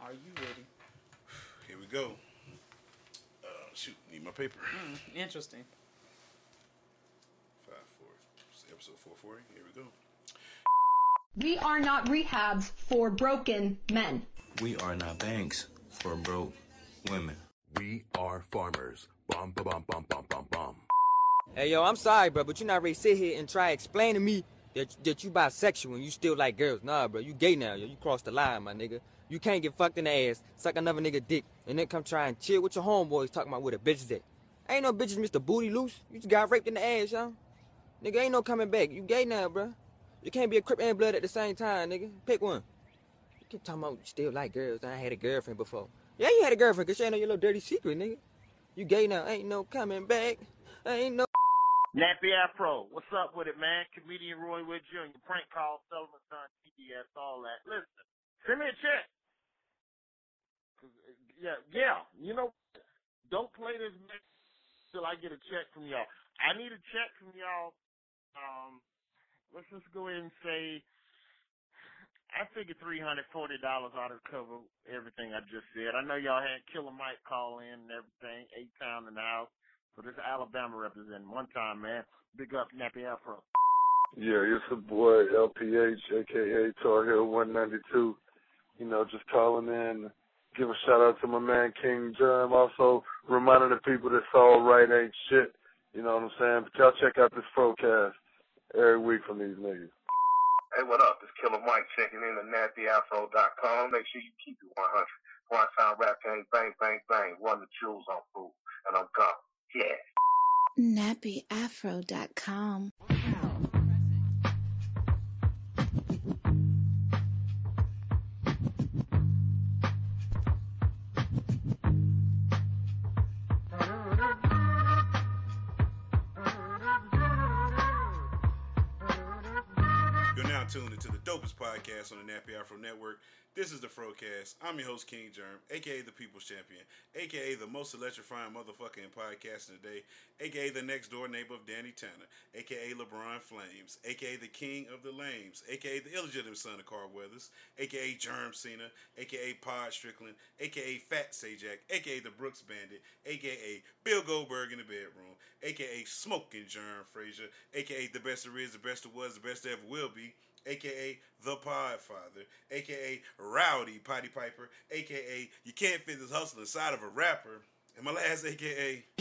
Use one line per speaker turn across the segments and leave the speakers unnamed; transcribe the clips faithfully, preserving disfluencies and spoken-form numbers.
Are you ready?
Here we go. Uh, shoot, need my paper.
Mm, interesting.
Five, four, episode four forty. Here we go.
We are not rehabs for broken men.
We are not banks for broke women.
We are farmers. Bum, ba, bum, bum, bum, bum, bum.
Hey, yo, I'm sorry, bro, but you're not ready to sit here and try to explain to me that, that you bisexual and you still like girls. Nah, bro, you gay now, yo. You crossed the line, my nigga. You can't get fucked in the ass, suck another nigga dick, and then come try and chill with your homeboys talking about where the bitches at. Ain't no bitches Mister Booty Loose. You just got raped in the ass, yo. Nigga, ain't no coming back. You gay now, bro. You can't be a Crip and Blood at the same time, nigga. Pick one. You keep talking about you still like girls. I had a girlfriend before. Yeah, you had a girlfriend, cause she ain't know your little dirty secret, nigga. You gay now. Ain't no coming back. Ain't no...
Nappy Afro, what's up with it, man? Comedian Roy Wood Junior, prank call, Sullivan's Son, T D S, all that. Listen, send me a check. Yeah, yeah, you know, don't play this mess till I get a check from y'all. I need a check from y'all. Um, let's just go ahead and say, I figure three hundred forty dollars ought to cover everything I just said. I know y'all had Killer Mike call in and everything, eight-town in the house. So this Alabama representing one time, man. Big up, Nappy Afro.
Yeah, it's a boy, L P H, a k a. Tar Heel one ninety-two. You know, just calling in. Give a shout-out to my man, King Germ. Also, reminding the people that all right ain't shit. You know what I'm saying? But y'all check out this Frocast every week from these niggas.
Hey, what up? It's Killer Mike checking in at nappy afro dot com. Make sure you keep it one hundred. One time rap gang, bang, bang, bang. Run the jewels on food. And I'm gone. Yeah.
nappy afro dot com.
You're now tuned into the dopest podcast on the Nappy Afro Network. This is the Frocast. I'm your host, King Germ, a k a the People's Champion, a k a the most electrifying motherfucking podcasting today, a k a the next door neighbor of Danny Tanner, a k a LeBron Flames, a k a the King of the Lames, a k a the illegitimate son of Carl Weathers, a k a Germ Cena, a k a Pod Strickland, a k a Fat Sajak, a k a the Brooks Bandit, a k a Bill Goldberg in the bedroom, a k a Smoking Germ Frazier, a k a the best there is, the best there was, the best there ever will be, a k a The Podfather, a k a Rowdy Potty Piper, a k a You Can't Fit This Hustle Inside of a Rapper, and my last a k a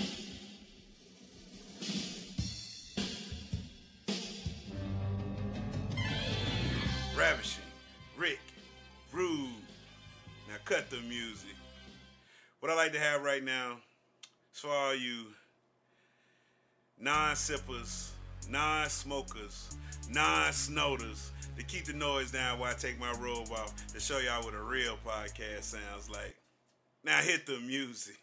Ravishing Rick Rude. Now cut the music. What I like to have right now is for all you non-sippers, non-smokers, non-snoters, to keep the noise down while I take my robe off, to show y'all what a real podcast sounds like. Now hit the music.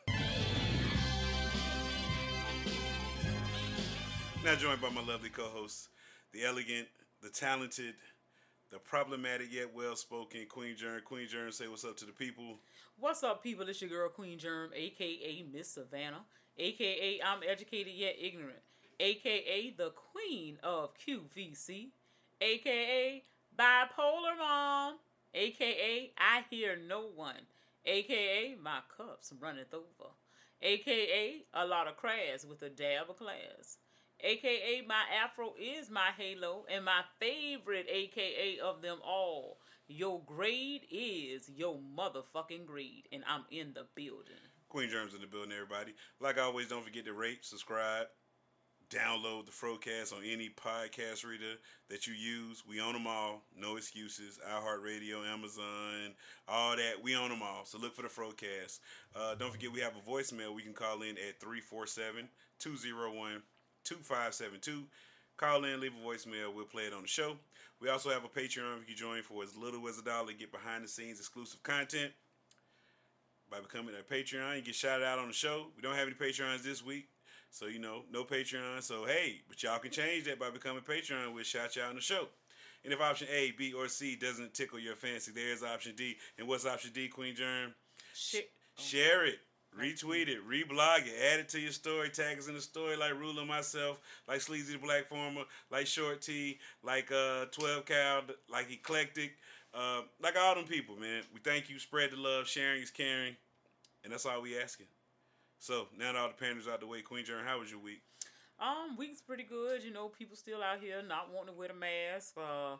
Now joined by my lovely co-hosts, the elegant, the talented, the problematic yet well-spoken Queen Germ. Queen Germ, say what's up to the people.
What's up, people? It's your girl, Queen Germ, a k a. Miss Savannah, a k a. I'm educated yet ignorant, a k a the Queen of Q V C, a k a. Bipolar Mom, a k a. I hear no one, a k a. My cups runneth over, a k a. A lot of crass with a dab of class, a k a. My afro is my halo, and my favorite a k a of them all. Your grade is your motherfucking grade, and I'm in the building.
Queen Germ's in the building, everybody. Like always, don't forget to rate, subscribe, download the Frocast on any podcast reader that you use. We own them all. No excuses. iHeartRadio, Amazon, all that. We own them all. So look for the Frocast. Uh, don't forget we have a voicemail. We can call in at three four seven, two oh one, two five seven two. Call in, leave a voicemail. We'll play it on the show. We also have a Patreon. You can join for as little as a dollar. Get behind-the-scenes exclusive content. By becoming a Patreon, you get shouted out on the show. We don't have any Patreons this week. So, you know, no Patreon. So, hey, but y'all can change that by becoming Patreon. We'll shout you out on the show. And if option A, B, or C doesn't tickle your fancy, there's option D. And what's option D, Queen Germ?
Shit.
Share it. Retweet it, reblog it, add it to your story, tag us in the story like Ruler myself, like Sleazy the Black Farmer, like Short T, like uh, twelve Cal, like Eclectic, Uh, like all them people, man. We thank you. Spread the love. Sharing is caring. And that's all we asking. So, now that all the panders out the way, Queen Jern, how was your week?
Um, week's pretty good. You know, people still out here not wanting to wear the mask. Uh,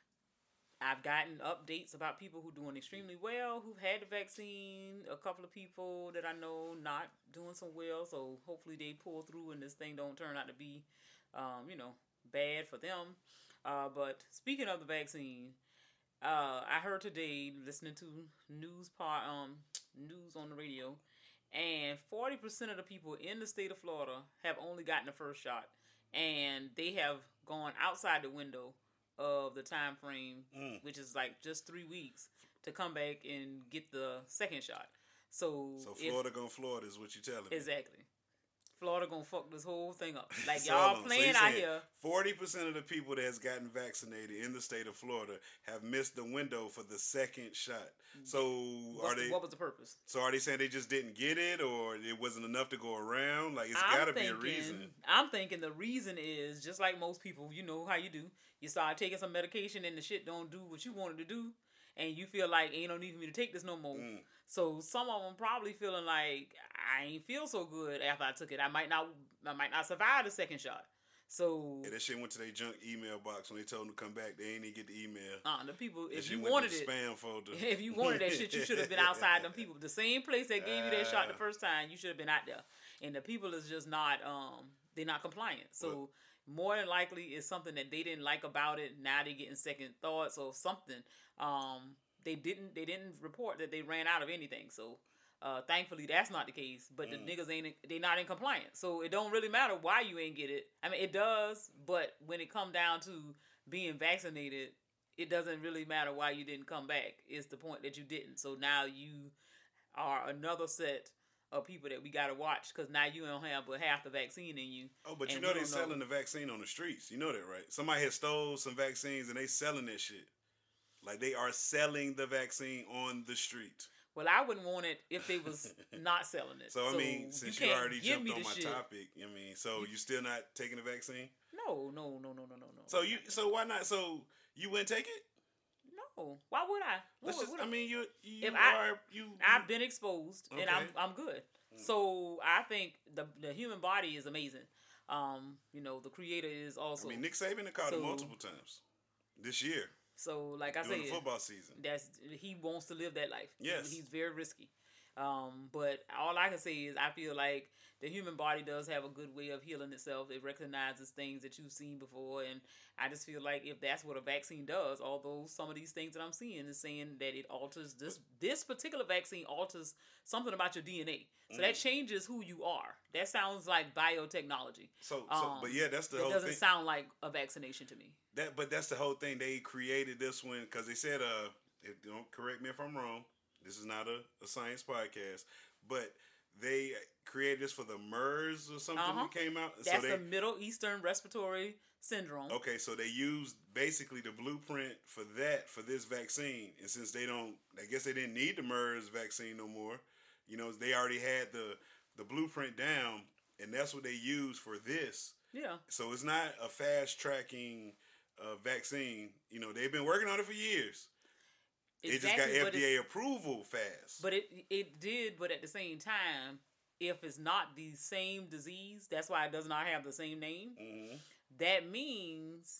I've gotten updates about people who doing extremely well, who've had the vaccine. A couple of people that I know not doing so well. So, hopefully they pull through and this thing don't turn out to be, um, you know, bad for them. Uh, but speaking of the vaccine, uh, I heard today listening to news part, um, news on the radio, and forty percent of the people in the state of Florida have only gotten the first shot, and they have gone outside the window of the time frame, mm. which is like just three weeks, to come back and get the second shot. So,
so Florida if, gonna Florida is what you telling me.
Exactly. Florida gonna fuck this whole thing up. Like so y'all playing so out here.
Forty percent of the people that has gotten vaccinated in the state of Florida have missed the window for the second shot. So
What's
are they?
The, what was the purpose?
So are they saying they just didn't get it, or it wasn't enough to go around? Like it's got to be a reason.
I'm thinking the reason is just like most people. You know how you do. You start taking some medication and the shit don't do what you wanted to do, and you feel like ain't no need for me to take this no more. Mm. So some of them probably feeling like I ain't feel so good after I took it. I might not, I might not survive the second shot. So
yeah, that shit went to their junk email box when they told them to come back. They ain't even get the email.
Uh, the people,
that
if you wanted it,
spam folder.
If you wanted that shit, you should have been outside. Them people, the same place that gave you that shot the first time, you should have been out there. And the people is just not, um, they're not compliant. So. What? More than likely, it's something that they didn't like about it. Now they're getting second thoughts or something. Um, they didn't. They didn't report that they ran out of anything. So, uh, thankfully, that's not the case. But mm. the niggas ain't. They not in compliance. So it don't really matter why you ain't get it. I mean, it does. But when it come down to being vaccinated, it doesn't really matter why you didn't come back. It's the point that you didn't. So now you are another set of people that we gotta watch because now you don't have but half the vaccine in you.
Oh, but you know they're selling know. the vaccine on the streets. You know that, right? Somebody has stole some vaccines and they selling that shit. Like they are selling the vaccine on the street.
Well, I wouldn't want it if they was not selling it.
So, I mean, so since you, you already jumped on my shit. topic, I mean, so you still not taking the vaccine?
No, no, no, no, no, no, no.
So you, so why not? So you wouldn't take it?
No. Why would I?
Let's
would,
just,
would
I mean, you, you
if
are,
I,
you, you.
I've been exposed, okay. and I'm, I'm good.
Mm.
So I think the the human body is amazing. Um, you know, the creator is also.
I mean, Nick Saban caught so, it multiple times this year.
So, like I said,
the football season.
That's he wants to live that life.
Yes,
he's very risky. Um, but all I can say is I feel like the human body does have a good way of healing itself. It recognizes things that you've seen before, and I just feel like if that's what a vaccine does, although some of these things that I'm seeing is saying that it alters this this particular vaccine alters something about your D N A, so mm. that changes who you are. That sounds like biotechnology.
So, so um, but yeah, that's the whole thing.
It doesn't sound like a vaccination to me.
That, but that's the whole thing. They created this one because they said, uh, if, don't correct me if I'm wrong. This is not a, a science podcast, but they created this for the MERS or something
uh-huh.
that came out.
That's
so they,
the Middle Eastern Respiratory Syndrome.
Okay, so they used basically the blueprint for that for this vaccine, and since they don't, I guess they didn't need the MERS vaccine no more. You know, they already had the the blueprint down, and that's what they used for this.
Yeah.
So it's not a fast tracking uh, vaccine. You know, they've been working on it for years. Exactly, it just got F D A approval fast.
But it it did, but at the same time, if it's not the same disease, that's why it does not have the same name.
Mm-hmm.
That means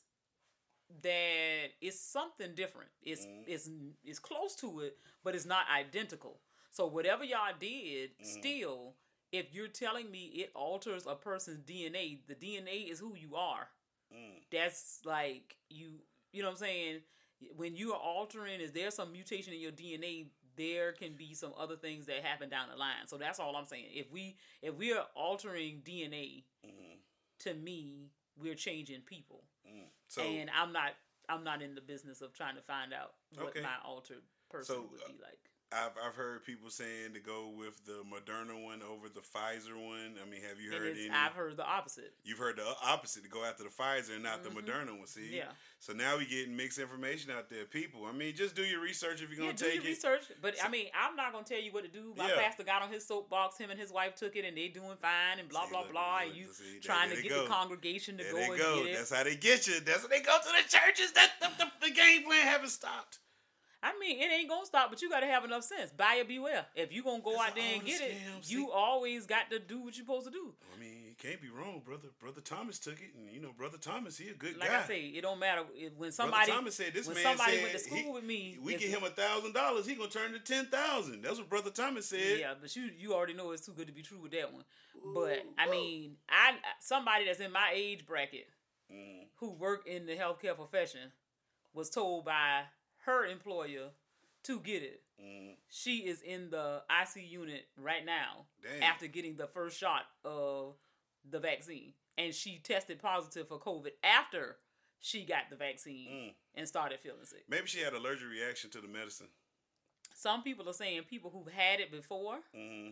that it's something different. It's mm-hmm. it's it's close to it, but it's not identical. So whatever y'all did, mm-hmm. still, if you're telling me it alters a person's D N A, the D N A is who you are.
Mm.
That's like you, you know what I'm saying? When you are altering, is there some mutation in your D N A? There can be some other things that happen down the line. So that's all I'm saying. If we if we are altering D N A,
mm-hmm.
to me, we're changing people.
Mm. So,
and I'm not I'm not in the business of trying to find out what
okay.
my altered person
so,
would be like.
I've I've heard people saying to go with the Moderna one over the Pfizer one. I mean, have you heard any?
I've heard the opposite.
You've heard the opposite, to go after the Pfizer and not mm-hmm. the Moderna one. See,
yeah.
So now we getting mixed information out there, people. I mean, just do your research if you're gonna
yeah,
take
do your
it.
research. But so, I mean, I'm not gonna tell you what to do. My
yeah.
pastor got on his soapbox. Him and his wife took it, and they doing fine, and blah
see,
blah
look,
blah.
look,
and you
see,
trying
there
to get
go.
the congregation to
there
go
they
and
go.
get it.
That's how they get you. That's how they go to the churches. That the, the, the game plan haven't stopped.
I mean, it ain't gonna stop, but you gotta have enough sense. Buyer beware. If you gonna go
That's
out there
all
and
the
get it,
scams.
you
See-
always got to do what you're supposed to do.
I mean, you can't be wrong, brother. Brother Thomas took it, and you know, Brother Thomas, he a good
Like
guy.
I say, it don't matter if, when somebody
Brother Thomas said this
when
man
somebody
said
went to school
he-
with me.
we
it's-
get him a thousand dollars, he gonna turn to ten thousand. That's what Brother Thomas said.
Yeah, but you you already know it's too good to be true with that one. But I mean, I somebody that's in my age bracket
Mm.
who work in the healthcare profession was told by her employer to get it.
Mm.
She is in the I C unit right now
Damn.
after getting the first shot of the vaccine, and she tested positive for COVID after she got the vaccine
Mm.
and started feeling sick.
Maybe she had an allergic reaction to the medicine.
Some people are saying people who've had it before,
Mm.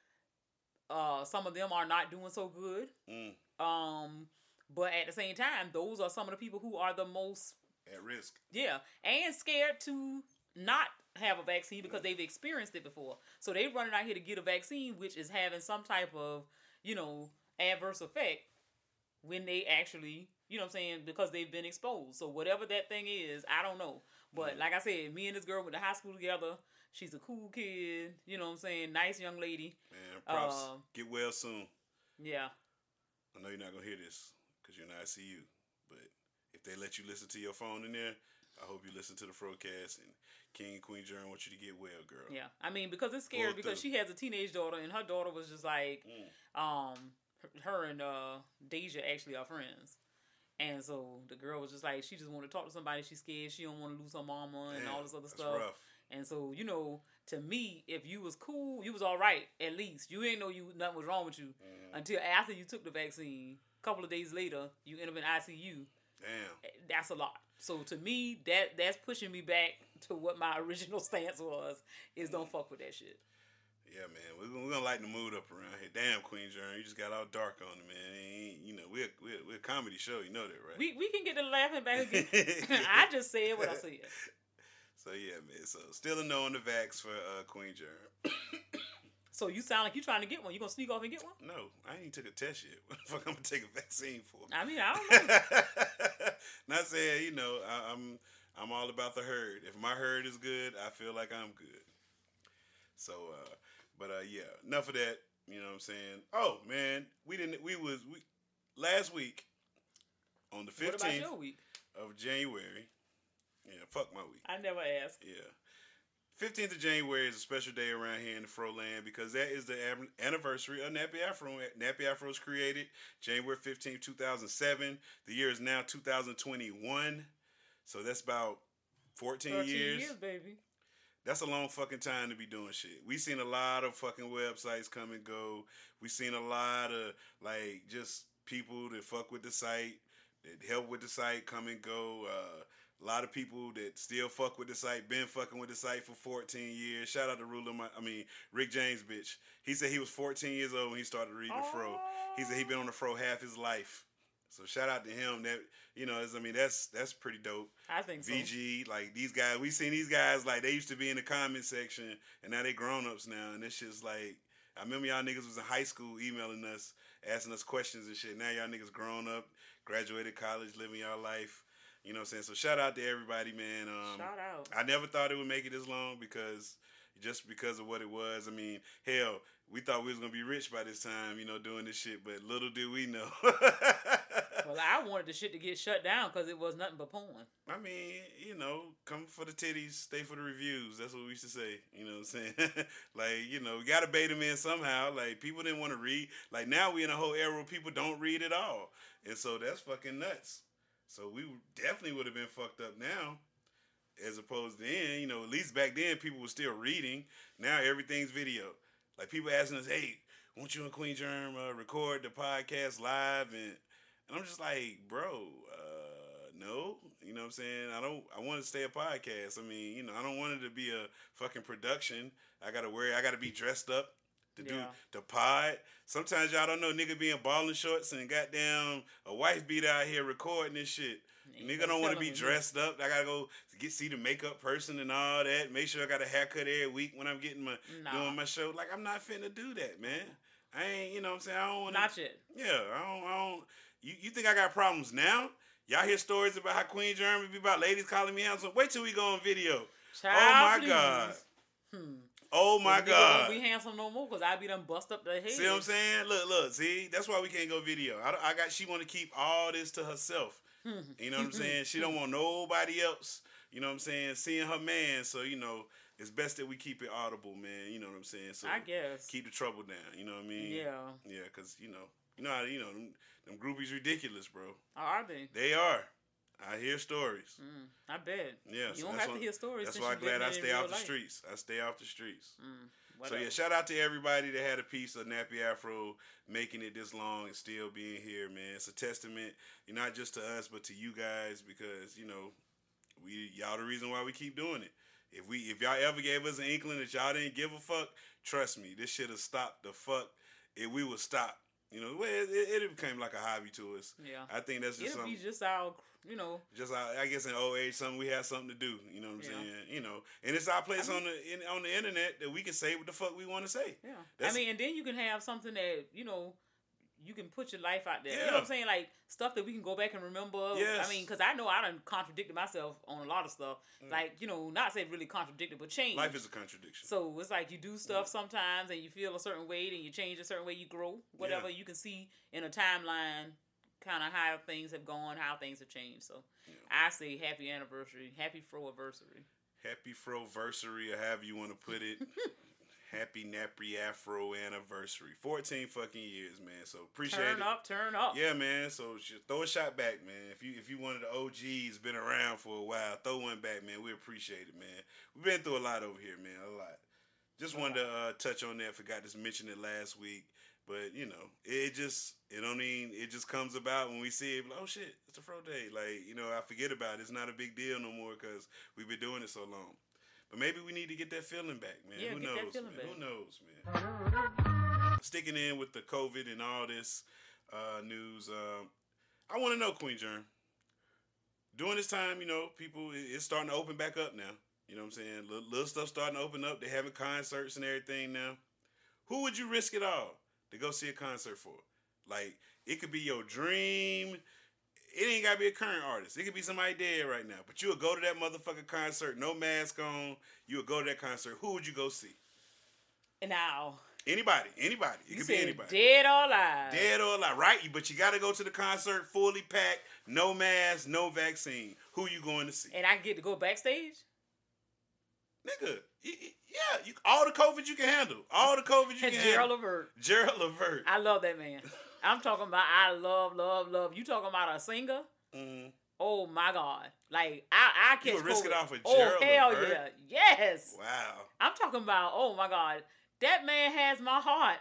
uh, some of them are not doing so good.
Mm.
Um, but at the same time, those are some of the people who are the most,
At risk.
yeah, and scared to not have a vaccine because they've experienced it before. So they running out here to get a vaccine, which is having some type of, you know, adverse effect when they actually, you know what I'm saying, because they've been exposed. So whatever that thing is, I don't know. But like I said, me and this girl went to high school together. She's a cool kid, you know what I'm saying, nice young lady.
Man, props.
Uh,
Get well soon.
Yeah.
I know you're not gonna hear this because you're in I C U, but if they let you listen to your phone in there, I hope you listen to the Frocast, and King and Queen Jern want you to get well, girl.
Yeah, I mean, because it's scary
Pull
because
through.
she has a teenage daughter, and her daughter was just like, um, her, her and uh, Deja actually are friends, and so the girl was just like, she just want to talk to somebody. She's scared. She don't want to lose her mama and
Damn,
all this other
that's
stuff.
rough.
And so, you know, to me, if you was cool, you was all right. At least you ain't know you nothing was wrong with you
Mm-hmm.
until after you took the vaccine. A couple of days later, you end up in I C U.
Damn.
That's a lot. So to me, that that's pushing me back to what my original stance was: is don't fuck with that shit.
Yeah, man, we're gonna, we're gonna lighten the mood up around here. Damn, Queen Jern, you just got all dark on it, man. It ain't- you know, we're, we're we're a comedy show. You know that, right?
We we can get the laughing back again. I just said what I said.
So yeah, man. So still a no on the vax for uh, Queen Jern.
So you sound like you trying to get one. You gonna sneak off and get one?
No, I ain't even took a test yet. What the fuck I'm gonna take a vaccine for?
I mean, I don't know.
Not saying, you know, I, I'm I'm all about the herd. If my herd is good, I feel like I'm good. So, uh, but uh, yeah, enough of that. You know what I'm saying? Oh man, we didn't. We was we last week on the
What about
fifteenth
your week?
of January. Yeah, fuck my week.
I never asked.
Yeah. fifteenth of January is a special day around here in the Fro land because that is the ab- anniversary of Nappy Afro. Nappy Afro was created January fifteenth, two thousand seven. The year is now two thousand twenty-one. So that's about fourteen,
thirteen
years.
years, baby.
That's a long fucking time to be doing shit. We seen a lot of fucking websites come and go. We seen a lot of like just people that fuck with the site, that help with the site come and go. Uh, a lot of people that still fuck with the site, been fucking with the site for fourteen years. Shout out to Ruler, my, I mean Rick James, bitch. He said he was fourteen years old when he started reading the Fro. He said he been on the Fro half his life. So shout out to him. That you know, I mean that's that's pretty dope.
I think so.
V G, like these guys, we seen these guys like they used to be in the comment section, and now they grown ups now, and this shit's like I remember y'all niggas was in high school emailing us, asking us questions and shit. Now y'all niggas grown up, graduated college, living y'all life. You know what I'm saying? So shout out to everybody, man. Um,
Shout out.
I never thought it would make it this long because just because of what it was. I mean, hell, we thought we was gonna be rich by this time, you know, doing this shit, but little did we know.
Well, I wanted the shit to get shut down because it was nothing but porn.
I mean, you know, come for the titties, stay for the reviews. That's what we used to say. You know what I'm saying? Like, you know, we got to bait them in somehow. Like, people didn't want to read. Like, now we in a whole era where people don't read at all. And so that's fucking nuts. So we definitely would have been fucked up now. As opposed to then, you know, at least back then people were still reading. Now everything's video. Like, people asking us, hey, won't you and Queen Germ uh, record the podcast live? And, and I'm just like, bro, uh, no. You know what I'm saying? I don't, I want to stay a podcast. I mean, you know, I don't want it to be a fucking production. I got to worry, I got to be dressed up to do
Yeah.
the pod. Sometimes y'all don't know nigga be in balling shorts and goddamn a wife beat out here recording this shit.
Ain't
Nigga
no
don't want to
telling
be
me.
dressed up. I gotta go get see the makeup person and all that. Make sure I got a haircut every week when I'm getting my
Nah.
doing my show. Like I'm not finna do that, man. I ain't, you know what I'm saying? I don't want
Not yet.
Yeah, I don't, I don't. You, you think I got problems now? Y'all hear stories about how Queen Germany be about ladies calling me out. So wait till we go on video.
Child,
oh my
please.
God.
Hmm.
Oh my
Nigga
God.
won't be handsome no more because I be done bust up the head.
See what I'm saying? Look, look. See, that's why we can't go video. I, I got. She want to keep all this to herself. You know what I'm saying? She don't want nobody else. You know what I'm saying? Seeing her man. So you know, it's best that we keep it audible, man. You know what I'm saying? So
I guess
keep the trouble down. You know what I mean?
Yeah.
Yeah, because you know, you know, how, you know, them, them groupies ridiculous, bro.
Are they?
They are. I hear stories.
Mm, I bet.
Yeah,
you
so
don't
that's
have
why,
to hear stories.
That's
since
why
you
I'm glad
living
I
it in
stay
real
off the
life.
streets. I stay off the streets.
Mm,
so yeah, shout out to everybody that had a piece of Nappy Afro making it this long and still being here, man. It's a testament, not just to us, but to you guys, because you know, we y'all the reason why we keep doing it. If we if y'all ever gave us an inkling that y'all didn't give a fuck, trust me, this shit have stopped the fuck. If we would stop. You know, it, it, it became like a hobby to us.
Yeah.
I think that's just
It'll
something.
be just our, you know.
Just our, I guess in old age, something we have something to do. You know what I'm
Yeah.
saying? You know, and it's our place
I mean,
on the in, on the internet that we can say what the fuck we want to say.
Yeah.
That's,
I mean, and then you can have something that, you know, you can put your life out there.
Yeah.
You know what I'm saying? Like, stuff that we can go back and remember.
Yes.
I mean, because I know I done contradicted myself on a lot of stuff.
Mm.
Like, you know, not say really contradicted, but change.
life is a contradiction.
So it's like you do stuff sometimes and you feel a certain way, and you change a certain way, you grow. Whatever
Yeah.
you can see in a timeline, kind of how things have gone, how things have changed. So
Yeah.
I say happy anniversary, happy fro-anniversary.
Happy Froversary, or however you want to put it. Happy Nappy Afro anniversary. fourteen fucking years, man. So appreciate
Turn
it.
up, turn up.
Yeah, man. So sh- throw a shot back, man. If you if you one of the O Gs, been around for a while, throw one back, man. We appreciate it, man. We've been through a lot over here, man. A lot. Just wanted to uh, touch on that. Forgot to mention it last week, but you know, it just it don't mean it just comes about when we see it. Like, oh shit, it's a Fro Day. Like you know, I forget about it. It's not a big deal no more because we've been doing it so long. But maybe we need to get that feeling back, man.
Yeah,
Who
get
knows,
that feeling
man?
back.
Who knows, man? Sticking in with the COVID and all this uh, news, uh, I want to know, Queen Germ. During this time, you know, people, it's starting to open back up now. You know what I'm saying? Little, little stuff starting to open up. They're having concerts and everything now. Who would you risk it all to go see a concert for? Like, it could be your dream. It ain't gotta be a current artist. It could be somebody dead right now. But you would go to that motherfucking concert, no mask on. You would go to that concert. Who would you go see?
And now,
Anybody. Anybody. It
you
could be
said
anybody.
dead or alive.
Dead or alive. Right. But you gotta go to the concert fully packed, no mask, no vaccine. Who you going to see?
And I get to go backstage?
Nigga. y- y- Yeah. You, all the COVID you can handle. All the COVID you can
Gerald
handle.
Levert.
Gerald Levert.
I love that man. I'm talking about I love, love, love. You talking about a singer?
Mm.
Oh my God. Like I, I catch
You would risk it
COVID.
off of
Oh
Gerald
hell
Levert?
yeah. Yes.
Wow.
I'm talking about, oh my God. That man has my heart.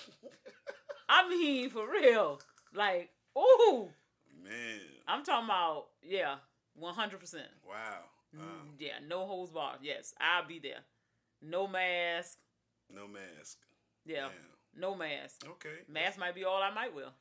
I mean, for real. Like, ooh.
Man.
I'm talking about, yeah, one hundred percent.
Wow. Wow.
Yeah, no holds barred. Yes, I'll be there. No mask.
No mask.
Yeah,
Damn.
no mask.
Okay.
Mask might be all I might wear.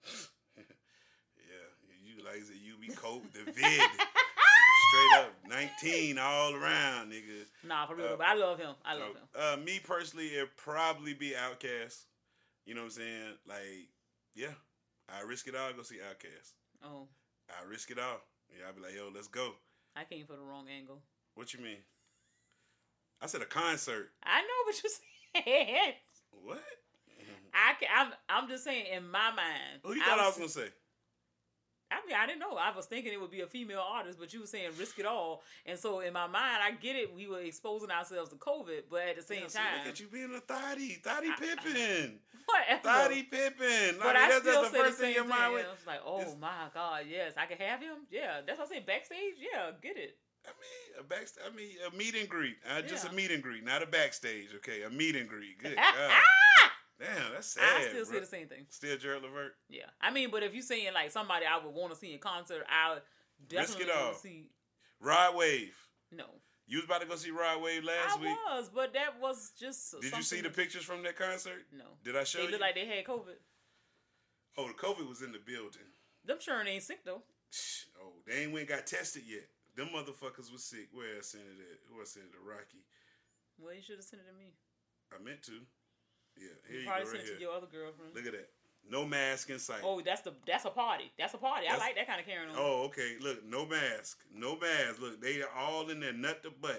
Yeah, you like I said, you be cold, the vid, straight up nineteen all around, nigga.
Nah, for real.
Uh,
but I love him. I love him.
Uh, me personally, it'd probably be Outkast. You know what I'm saying? Like, yeah, I risk it all. Go see Outkast.
Oh,
I risk it all. Yeah, I'd be like, yo, let's go.
I came for the wrong angle.
What you mean? I said a concert.
I know what you said.
What?
I can, I'm I'm just saying in my mind.
Who you thought I was gonna say?
I mean, I didn't know. I was thinking it would be a female artist, but you were saying risk it all. And so in my mind, I get it. We were exposing ourselves to COVID, but at the same
Yeah, see,
time.
look at you being a thotty, thotty Pippin,
Whatever.
thotty Pippin.
But
Like,
I
that's,
still
that's the
say
first
the
thing
same
in your mind.
thing.
With,
I was like, oh
it's-
my God, yes, I can have him. Yeah, that's what I'm saying. Backstage, yeah, get it.
I mean, a back, I mean, a meet and greet. Uh, just
Yeah.
a meet and greet, not a backstage. Okay, a meet and greet. Good God. Damn, that's sad.
I still
bro.
say the same thing.
Still Gerald Levert.
Yeah, I mean, but if you saying like somebody I would want to see in concert, I would
Risk
definitely
it all.
want to see.
Rod Wave.
No,
You was about to go see Rod Wave last
I
week.
was, but that was just.
Did you see the
something-
pictures from that concert?
No.
Did I show
They
you?
look like they had COVID.
Oh, the COVID was in the building.
Them sure ain't sick though.
Oh, they ain't went and got tested yet. Them motherfuckers was sick. Where I sent it at? Who I sent it to? Rocky.
Well, you should have sent it to me.
I meant to. Yeah,
You,
here you,
probably
go right
sent it
here.
to your other girlfriend.
Look at that. No mask in sight.
Oh, that's the that's a party. That's a party.
That's-
I like that kind of carrying on.
Oh, okay. Look, no mask. No mask. Look, they are all in there, nut to butt.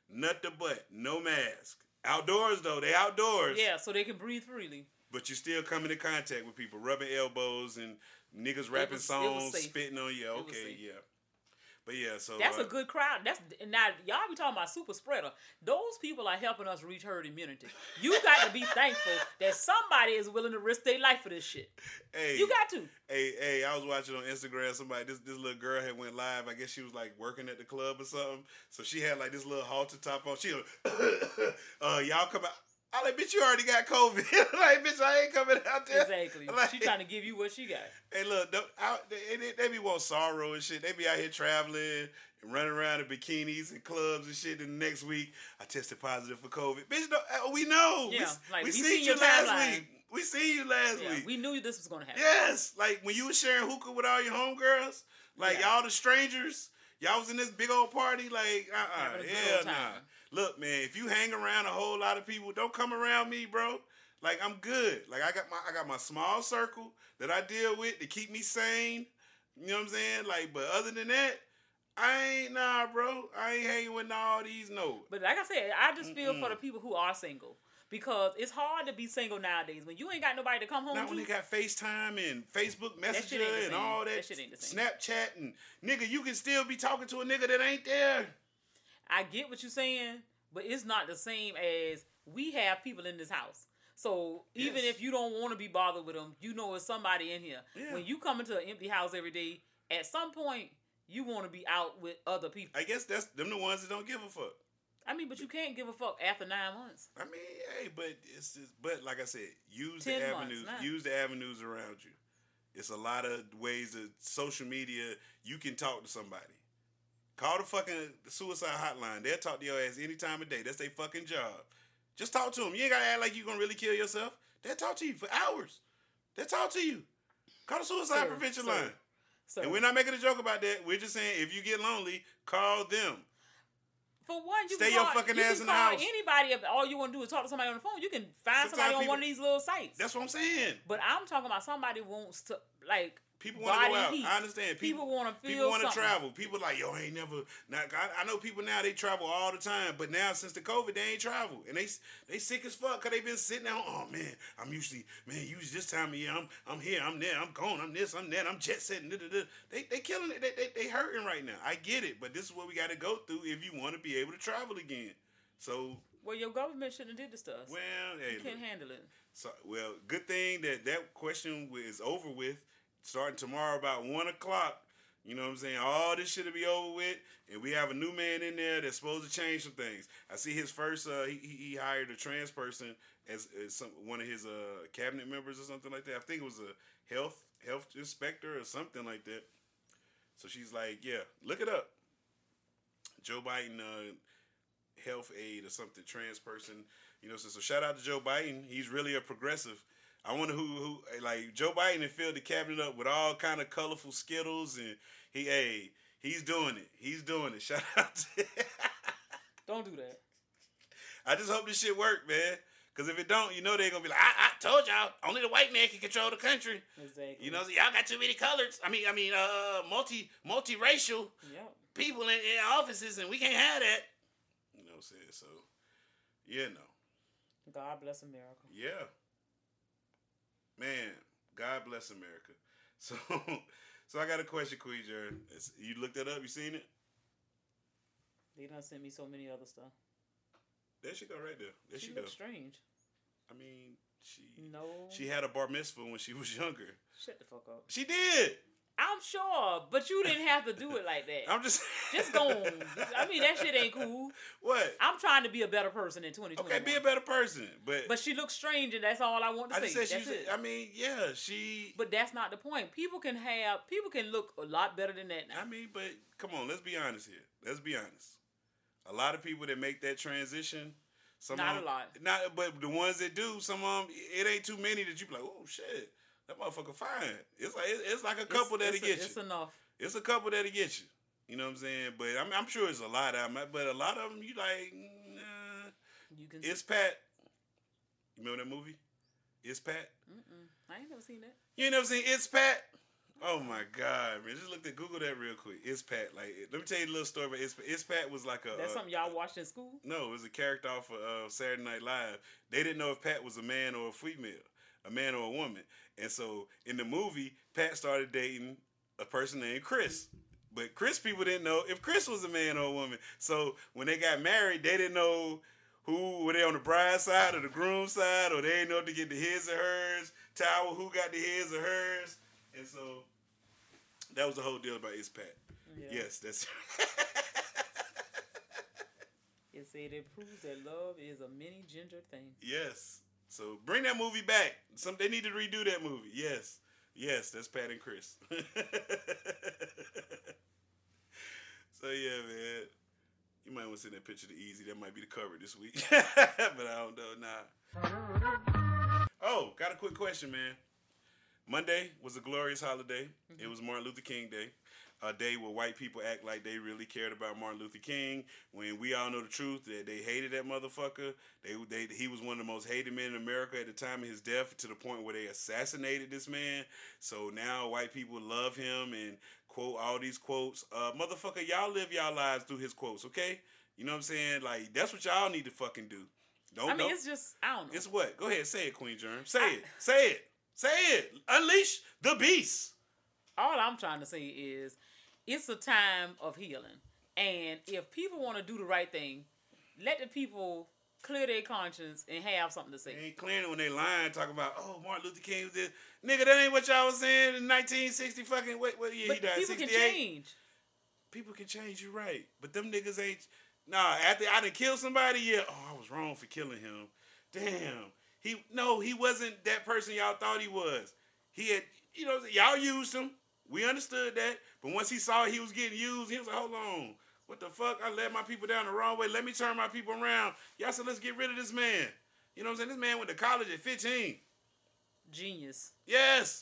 nut to butt, no mask. Outdoors though, they outdoors.
Yeah, so they can breathe freely.
But you still come into contact with people, rubbing elbows and niggas rapping
was- it
songs,
was safe.
spitting on you.
It was
Okay,
safe.
yeah. But yeah, so
That's
uh,
a good crowd. That's now y'all be talking about super spreader. Those people are helping us reach herd immunity. You got to be thankful that somebody is willing to risk their life for this shit.
Hey,
You got to.
Hey, hey, I was watching on Instagram. Somebody, this this little girl had went live. I guess she was like working at the club or something. So she had like this little halter top on. She, uh, y'all come out. I like, bitch, you already got COVID. Like, bitch, I ain't coming out there.
Exactly.
Like,
She trying to give you what she got.
Hey, look, don't- out, they, they, they be want sorrow and shit. They be out here traveling and running around in bikinis and clubs and shit. And the next week, I tested positive for COVID. Bitch, no, uh, we know.
Yeah,
we,
like,
we
we
seen
seen
you
your
last
timeline.
week. We seen you last
Yeah,
week.
we knew this was gonna happen.
Yes, like when you was sharing hookah with all your homegirls, like
Yeah.
y'all the strangers, y'all was in this big old party, like uh uh
Having a good
hell
old
nah.
time.
Look, man, if you hang around a whole lot of people, don't come around me, bro. Like I'm good. Like I got my I got my small circle that I deal with to keep me sane. You know what I'm saying? Like, but other than that, I ain't nah, bro. I ain't hanging with all these no.
But like I said, I just feel
Mm-mm.
for the people who are single. Because it's hard to be single nowadays. When you ain't got nobody to come home
Not
to.
when they got FaceTime and Facebook
shit
Messenger
ain't the
and
same.
all that,
That shit ain't the same.
Snapchat and nigga, you can still be talking to a nigga that ain't there.
I get what you're saying, but it's not the same as we have people in this house. So even
Yes.
if you don't want to be bothered with them, you know it's somebody in here.
Yeah.
When you come into an empty house every day, at some point you want to be out with other people.
I guess that's them the ones that don't give a fuck.
I mean, but you can't give a fuck after nine months.
I mean, hey, but it's just, but like I said, use the
Ten months
avenues,
now.
use the avenues around you. It's a lot of ways that social media you can talk to somebody. Call the fucking suicide hotline. They'll talk to your ass any time of day. That's their fucking job. Just talk to them. You ain't gotta act like you gonna really kill yourself. They'll talk to you for hours. They'll talk to you. Call the suicide
Sir,
prevention
sir,
line.
sir.
And we're not making a joke about that. We're just saying if you get lonely, call them.
For one, you
Stay
can
your
call,
fucking
you
ass
can
in the
call
house.
anybody. If all you want to do is talk to somebody on the phone, you can find
Sometimes
somebody on
people-
one of these little sites.
That's what I'm saying.
But I'm talking about somebody wants to like
People want to go
body
out.
heat.
I understand.
People, want to feel
People want to
something.
travel. People like, yo, I ain't never. Now, I, I know people now, they travel all the time. But now, since the COVID, they ain't travel. And they they sick as fuck because they been sitting there. Oh, man, I'm usually, man, usually this time of year, I'm I'm here, I'm there, I'm gone, I'm this, I'm that, I'm jet setting. Da, da, da. They, they killing it. They, they, they hurting right now. I get it. But this is what we got to go through if you want to be able to travel again. So,
Well, your government shouldn't have did this to us.
well, hey,
you can't
look.
handle it.
So, well, good thing that that question is over with. Starting tomorrow about one o'clock. You know what I'm saying? All this shit will be over with, and we have a new man in there that's supposed to change some things. I see his first. Uh, he he hired a trans person as, as some one of his uh, cabinet members or something like that. I think it was a health health inspector or something like that. So she's like, yeah, look it up. Joe Biden uh, health aide or something, trans person. You know, so, so shout out to Joe Biden. He's really a progressive. I wonder who, who like Joe Biden had filled the cabinet up with all kind of colorful Skittles, and he, hey, he's doing it. He's doing it. Shout out to
Don't do that.
I just hope this shit work, man. Because if it don't, you know they're going to be like, I, I told y'all, only the white man can control the country.
Exactly.
You know, so y'all got too many colors. I mean, I mean, uh, multi, multiracial
Yep.
people in, in offices, and we can't have that. You know what I'm saying? So, yeah, no.
God bless America.
Yeah. Man, God bless America. So, so I got a question, Queen Jerry. You looked that up? You seen it?
They done sent me so many other stuff.
There she go, right there. There
she
she, go.
looks strange.
I mean, she
No.
she had a bar mitzvah when she was younger.
Shut the fuck up.
She did.
I'm sure, but you didn't have to do it like that.
I'm just
Just go on. I mean, that shit ain't cool.
What?
I'm trying to be a better person in twenty twenty-one.
Okay, be a better person, but
But she looks strange, and that's all I want to
I
say.
just said she
That's
was.
it.
I mean, yeah, she.
But that's not the point. People can have, people can look a lot better than that now.
I mean, but come on, let's be honest here. Let's be honest. A lot of people that make that transition, some
Not
of
a lot.
Not, but the ones that do, some of them, it ain't too many that you be like, oh shit, that motherfucker fine. It's like it's like a couple
It's-
that'll
it's a-
get you.
It's enough.
It's a couple that'll get you. You know what I'm saying? But I'm, I'm sure it's a lot of them. But a lot of them, you like, nah.
You can.
It's Pat. You remember that movie? It's Pat.
Mm-mm. I ain't never seen that.
You ain't never seen It's Pat? Oh my God, man! Just looked at Google that real quick. It's Pat. Like, let me tell you a little story about It's, it's Pat. Was like a
That's
uh,
something y'all watched in school?
No, it was a character off of uh, Saturday Night Live. They didn't know if Pat was a man or a female, a man or a woman. And so in the movie, Pat started dating a person named Chris. But Chris people didn't know if Chris was a man or a woman. So when they got married, they didn't know who were they on the bride side or the groom side, or they didn't know to get the his or hers towel, who got the his or hers. And so that was the whole deal about It's Pat. Yeah. Yes, that's
It said it proves that love is a many gender thing.
Yes. So bring that movie back. Some they need to redo that movie. Yes. Yes, that's Pat and Chris. So yeah, man. You might want to send that picture to Easy. That might be the cover this week. But I don't know. Nah. Oh, got a quick question, man. Monday was a glorious holiday. Mm-hmm. It was Martin Luther King Day. A day where white people act like they really cared about Martin Luther King, when we all know the truth that they hated that motherfucker. They, they, he was one of the most hated men in America at the time of his death, to the point where they assassinated this man. So now white people love him and quote all these quotes. Uh, motherfucker, y'all live y'all lives through his quotes, okay? You know what I'm saying? Like, that's what y'all need to fucking do. Don't.
I mean,
don't.
it's just, I don't know.
It's what? Go ahead, say it, Queen Germ. Say I, it. Say it. Say it. Unleash the beast.
All I'm trying to say is, it's a time of healing. And if people want to do the right thing, let the people clear their conscience and have something to say.
They ain't clearing it when they lying, talking about, oh, Martin Luther King was this. Nigga, that ain't what y'all was saying in nineteen sixty fucking, what, what year
but
he died?
people
sixty-eight?
Can change.
People can change, you're right. But them niggas ain't, nah, after I done killed somebody, yeah, oh, I was wrong for killing him. Damn. He, no, he wasn't that person y'all thought he was. He had, you know, y'all used him. We understood that, but once he saw he was getting used, he was like, hold on, what the fuck? I led my people down the wrong way. Let me turn my people around. Y'all said, let's get rid of this man. You know what I'm saying? This man went to college at fifteen.
Genius.
Yes.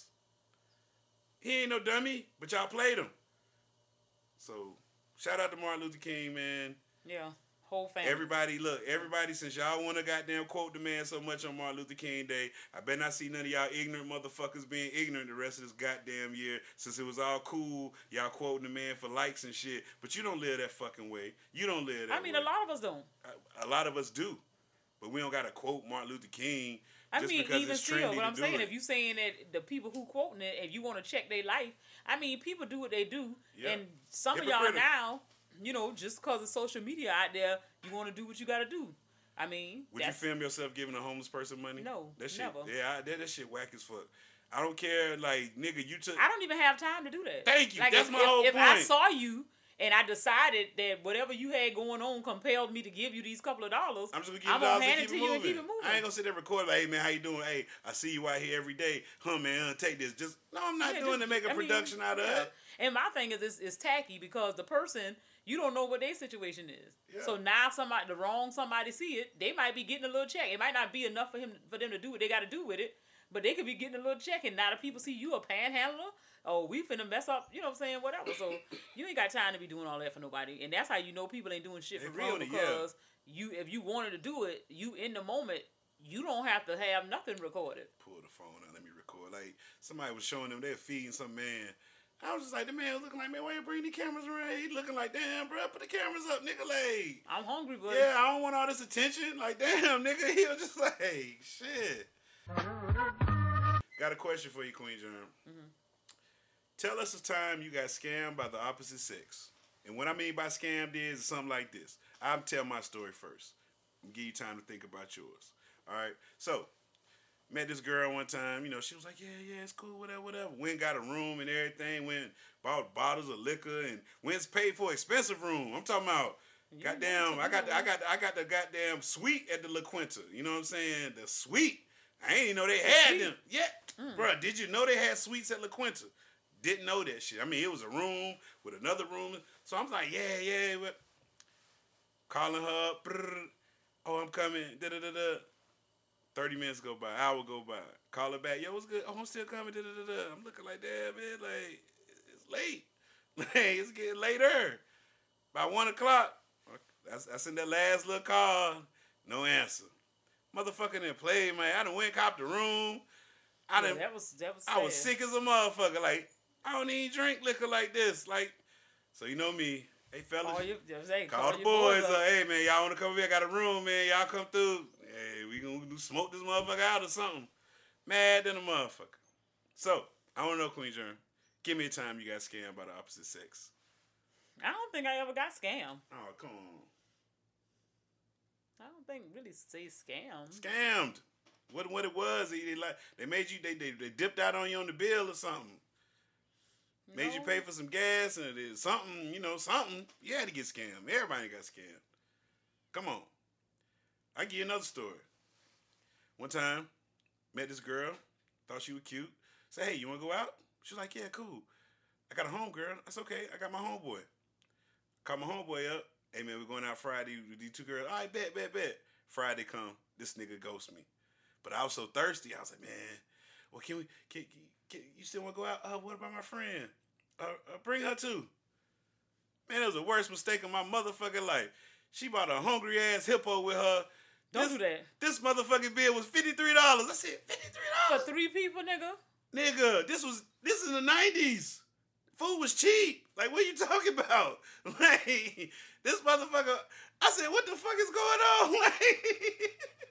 He ain't no dummy, but y'all played him. So, shout out to Martin Luther King, man.
Yeah. Whole family.
Everybody, look, everybody, since y'all want to goddamn quote the man so much on Martin Luther King Day, I better not see none of y'all ignorant motherfuckers being ignorant the rest of this goddamn year, since it was all cool, y'all quoting the man for likes and shit, but you don't live that fucking way. You don't live that way.
I mean,
way.
a lot of us don't.
A, a lot of us do, but we don't got to quote Martin Luther King
I
just
mean,
because
even
it's
still,
trendy
what
to
I'm
do
saying,
it.
if you saying that the people who quoting it, if you want to check their life, I mean, people do what they do,
Yeah.
and some of y'all now, you know, just because of social media out there, you want to do what you got to do. I mean,
would you film yourself giving a homeless person money?
No,
that shit,
never.
Yeah, I, that, that shit whack as fuck. I don't care, like, nigga, you took...
I don't even have time to do that.
Thank you,
like,
that's
if,
my
if,
whole
if
point.
If I saw you and I decided that whatever you had going on compelled me to give you these couple of dollars,
I'm just gonna give you
I'm
dollars
gonna hand
and
it
keep
to
it
you and
moving.
keep it moving.
I ain't gonna sit there and record like, hey man, how you doing? Hey, I see you out here every day. Huh man, take this. Just no, I'm not
Yeah,
doing
just-
to make a
I mean,
production out of
yeah.
it.
And my thing is, it's, it's tacky because the person, you don't know what their situation is.
Yeah.
So now somebody, the wrong somebody see it, they might be getting a little check. It might not be enough for him for them to do what they got to do with it, but they could be getting a little check. And now the people see you a panhandler. Oh, we finna mess up. You know what I'm saying? Whatever. So you ain't got time to be doing all that for nobody. And that's how you know people ain't doing shit
They
for real,
phony, yeah.
because you, if you wanted to do it, you in the moment. You don't have to have nothing recorded.
Pull the phone out, let me record. Like somebody was showing them, they're feeding some man. I was just like, the man was looking like, man, why you bring the cameras around? He looking like, damn, bro, put the cameras up, nigga. Like,
I'm hungry, buddy.
yeah, I don't want all this attention. Like, damn, nigga, he was just like, shit. Got a question for you, Queen Germ.
Mm-hmm.
Tell us a time you got scammed by the opposite sex. And what I mean by scammed is something like this. I'll tell my story first. I'll give you time to think about yours. All right? So, met this girl one time. You know, she was like, yeah, yeah, it's cool, whatever, whatever. Went got a room and everything. Went bought bottles of liquor and went paid for an expensive room. I'm talking about,
You
goddamn,
know,
I got, the, I got, the, I got the goddamn suite at the La Quinta. You know what I'm saying? The suite. I ain't even know they had
suite?
them. Yeah.
Mm.
Bro, did you know they had suites at La Quinta? Didn't know that shit. I mean, it was a room with another room. So I'm like, yeah, yeah. But calling her up. Brrr, oh, I'm coming. Da da da da. thirty minutes go by. Hour go by. Call her back. Yo, what's good? Oh, I'm still coming. Da da da da. I'm looking like, damn, man. Like, it's late. Like, it's getting later. By one o'clock, I, I sent that last little call. No answer. Motherfucker didn't play, man. I done went and copped the room. I
Yeah,
done,
that was that was.
I was
sad.
sick as a motherfucker. Like, I don't even drink liquor like this. Like, so you know me. Hey, fellas.
Call, you, say,
call,
call
the
your
boys.
boys
uh, hey, man, y'all want to come over here? I got a room, man. Y'all come through. Hey, we gonna do, smoke this motherfucker out or something. Mad than a motherfucker. So, I want to know, Queen Germ, give me a time you got scammed by the opposite sex.
I don't think I ever got scammed.
Oh, come on.
I don't think really say scammed.
Scammed. What what it was? They, they like they made you they, they they dipped out on you on the bill or something. No. Made you pay for some gas and it is something, you know, something. You had to get scammed. Everybody got scammed. Come on. I give you another story. One time, met this girl, thought she was cute. Said, hey, you wanna go out? She was like, yeah, cool. I got a home girl. That's okay. I got my homeboy. Called my homeboy up. Hey man, we're going out Friday with these two girls. All right, bet, bet, bet. Friday come, this nigga ghost me. But I was so thirsty. I was like, man, well, can we? Can, can you still want to go out? Uh, what about my friend? Uh, uh, bring her too. Man, it was the worst mistake of my motherfucking life. She bought a hungry ass hippo with her.
Don't
this,
do that.
This motherfucking bill was fifty three dollars. I said fifty three dollars
for three people, nigga.
Nigga, this was this is the nineties. Food was cheap. Like, what are you talking about? Like, this motherfucker. I said, what the fuck is going on? Like,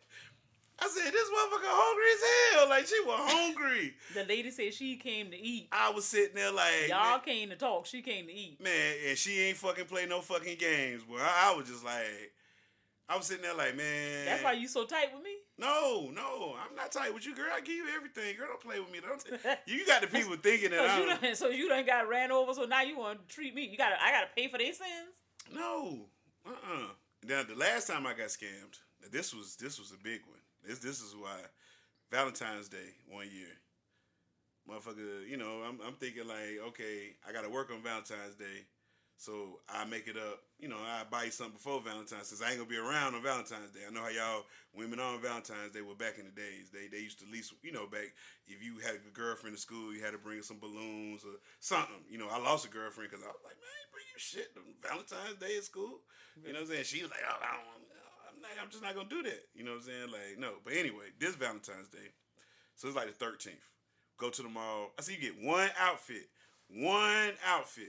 I said, this motherfucker hungry as hell. Like, she was hungry.
The lady said she came to eat.
I was sitting there like,
y'all
man,
came to talk. She came to eat.
Man, and she ain't fucking play no fucking games. Boy, I, I was just like, I was sitting there like, man.
That's why you so tight with me?
No, no, I'm not tight with you, girl. I give you everything. Girl, don't play with me. Don't t- you got the people thinking that I
you done, So you done got ran over, so now you want to treat me. You got I got to pay for their sins?
No. Uh-uh. Now, the last time I got scammed, this was this was a big one. This this is why Valentine's Day one year, motherfucker. You know, I'm I'm thinking like, okay, I got to work on Valentine's Day, so I make it up. You know, I buy you something before Valentine's, since I ain't gonna be around on Valentine's Day. I know how y'all women on Valentine's Day were back in the days. They they used to at least, you know, back if you had a girlfriend in school, you had to bring some balloons or something. You know, I lost a girlfriend because I was like, man, I ain't bring you shit on Valentine's Day at school. You know what I'm saying? She was like, oh, I don't want. I'm, not, I'm just not gonna do that. You know what I'm saying? Like, no. But anyway, this Valentine's Day, so it's like the thirteenth. Go to the mall. I see you get one outfit, one outfit.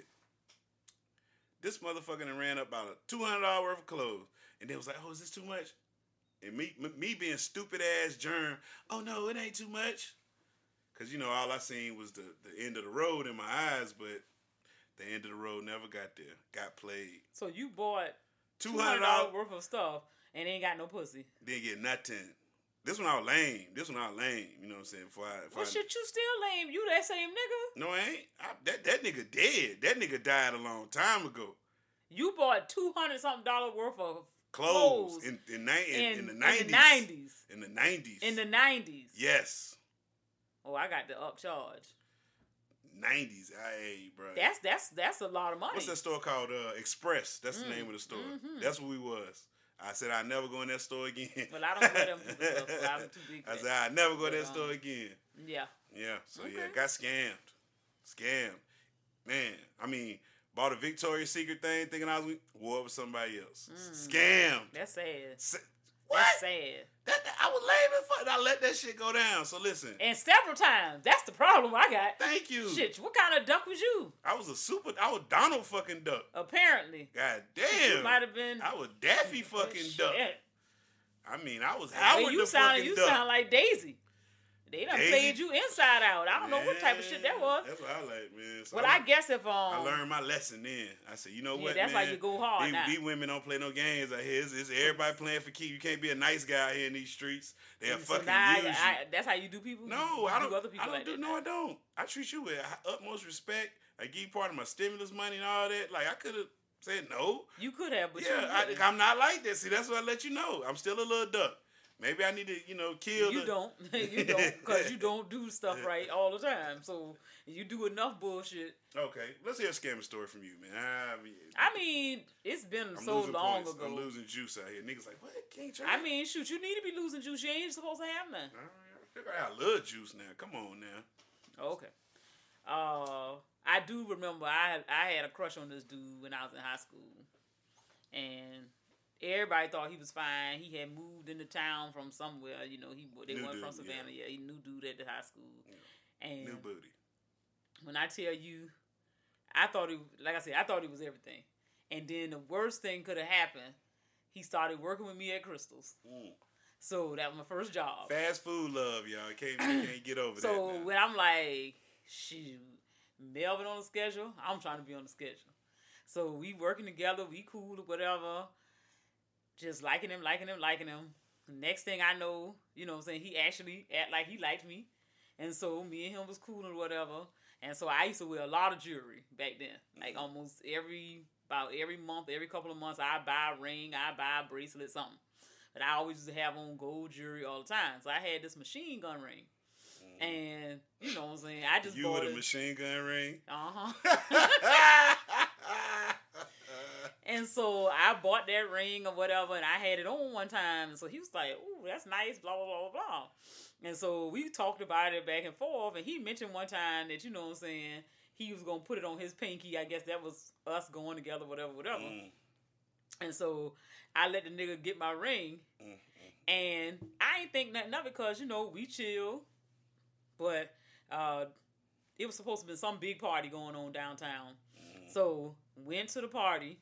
This motherfucker done ran up about a two hundred dollars worth of clothes. And they was like, oh, is this too much? And me me being stupid ass germ, oh no, it ain't too much. Because, you know, all I seen was the, the end of the road in my eyes, but the end of the road never got there. Got played.
So you bought
two
hundred
hundred
dollars worth of stuff and ain't got no pussy.
Didn't get nothing. This one I was lame. This one I was lame. You know what I'm saying? Before I,
well,
I,
shit, you still lame. You that same nigga.
No, I ain't. I, that, that nigga dead. That nigga died a long time ago.
You bought two hundred something dollar worth of
clothes,
clothes
in, in, in,
in,
in the nineties.
In the nineties.
In the nineties.
In the nineties.
Yes.
Oh, I got the upcharge.
Nineties, hey, bro.
That's that's that's a lot of money.
What's that store called? Uh, Express. That's
mm.
the name of the store.
Mm-hmm.
That's what we was. I said I'd never go in that store again.
Well, I don't go them stuff, so I'm too big.
I said I'd never go
but,
to that
um,
store again.
Yeah.
Yeah. So
okay.
yeah, got scammed. Scammed. Man, I mean, bought a Victoria's Secret thing thinking I was wore it with somebody else.
Mm.
Scammed.
That's sad.
Sa- what?
That's sad.
That, that, I was lame as fuck. And I let that shit go down. So listen.
And several times. That's the problem I got.
Thank you.
Shit, what kind of duck was you?
I was a super. I was Donald fucking Duck.
Apparently.
God damn.
You might have been.
I was Daffy fucking
shit.
Duck. I mean, I was Howard
well, you
the
sound,
fucking
you
Duck.
You sound like Daisy. They done
Daisy?
played you inside out. I don't
man,
know what type of shit that was.
That's what I like, man. So
well,
I,
I guess if um,
I learned my lesson then. I said, you know
yeah,
what,
that's
man?
why you go hard
these,
now.
These women don't play no games out here. It's, it's everybody playing for keep. You can't be a nice guy out here in these streets. They'll
so
fucking
now
use
I,
you.
I, that's how you do people?
No,
you
I don't.
Do other people
I don't
like
do.
that
No,
now?
I don't. I treat you with utmost respect. I give you part of my stimulus money and all that. Like I could have said no.
You could have, but
yeah,
you
I, I'm not like that. See, that's what I let you know. I'm still a little duck. Maybe I need to, you know, kill.
You
the...
don't. You don't, because you don't do stuff right all the time. So you do enough bullshit.
Okay, let's hear a scammer story from you, man. I mean,
I mean it's been
I'm
so long
points.
ago.
I'm losing juice out here. Niggas like, what? Can't try.
I mean, shoot, you need to be losing juice. You ain't supposed to have none.
I figure I love juice now. Come on now.
Okay. Uh, I do remember I had, I had a crush on this dude when I was in high school, and everybody thought he was fine. He had moved into town from somewhere. You know, he they
new
weren't
dude,
from Savannah.
Yeah.
yeah, he knew dude at the high school,
Yeah.
and
new booty.
when I tell you, I thought it, like I said, I thought it was everything. And then the worst thing could have happened. He started working with me at Crystal's. Mm. So that was my first job.
Fast food love, y'all. Can't, can't get over
so
that. So
when I'm like, shoot, Melvin on the schedule, I'm trying to be on the schedule. So we working together, we cool or whatever. Just liking him, liking him, liking him. Next thing I know, you know what I'm saying, he actually act like he liked me. And so me and him was cool or whatever. And so I used to wear a lot of jewelry back then. Like almost every, about every month, every couple of months, I buy a ring, I buy a bracelet, something. But I always used to have on gold jewelry all the time. So I had this machine gun ring. Mm. And, you know what I'm saying, I just
you
bought
with
it.
a machine gun ring?
Uh-huh. And so I bought that ring or whatever, and I had it on one time. And so he was like, ooh, that's nice, blah, blah, blah, blah. And so we talked about it back and forth, and he mentioned one time that, you know what I'm saying, he was going to put it on his pinky. I guess that was us going together, whatever, whatever. Mm. And so I let the nigga get my ring, mm-hmm. and I ain't think nothing of it because, you know, we chill. But uh, it was supposed to be some big party going on downtown. Mm. So went to the party.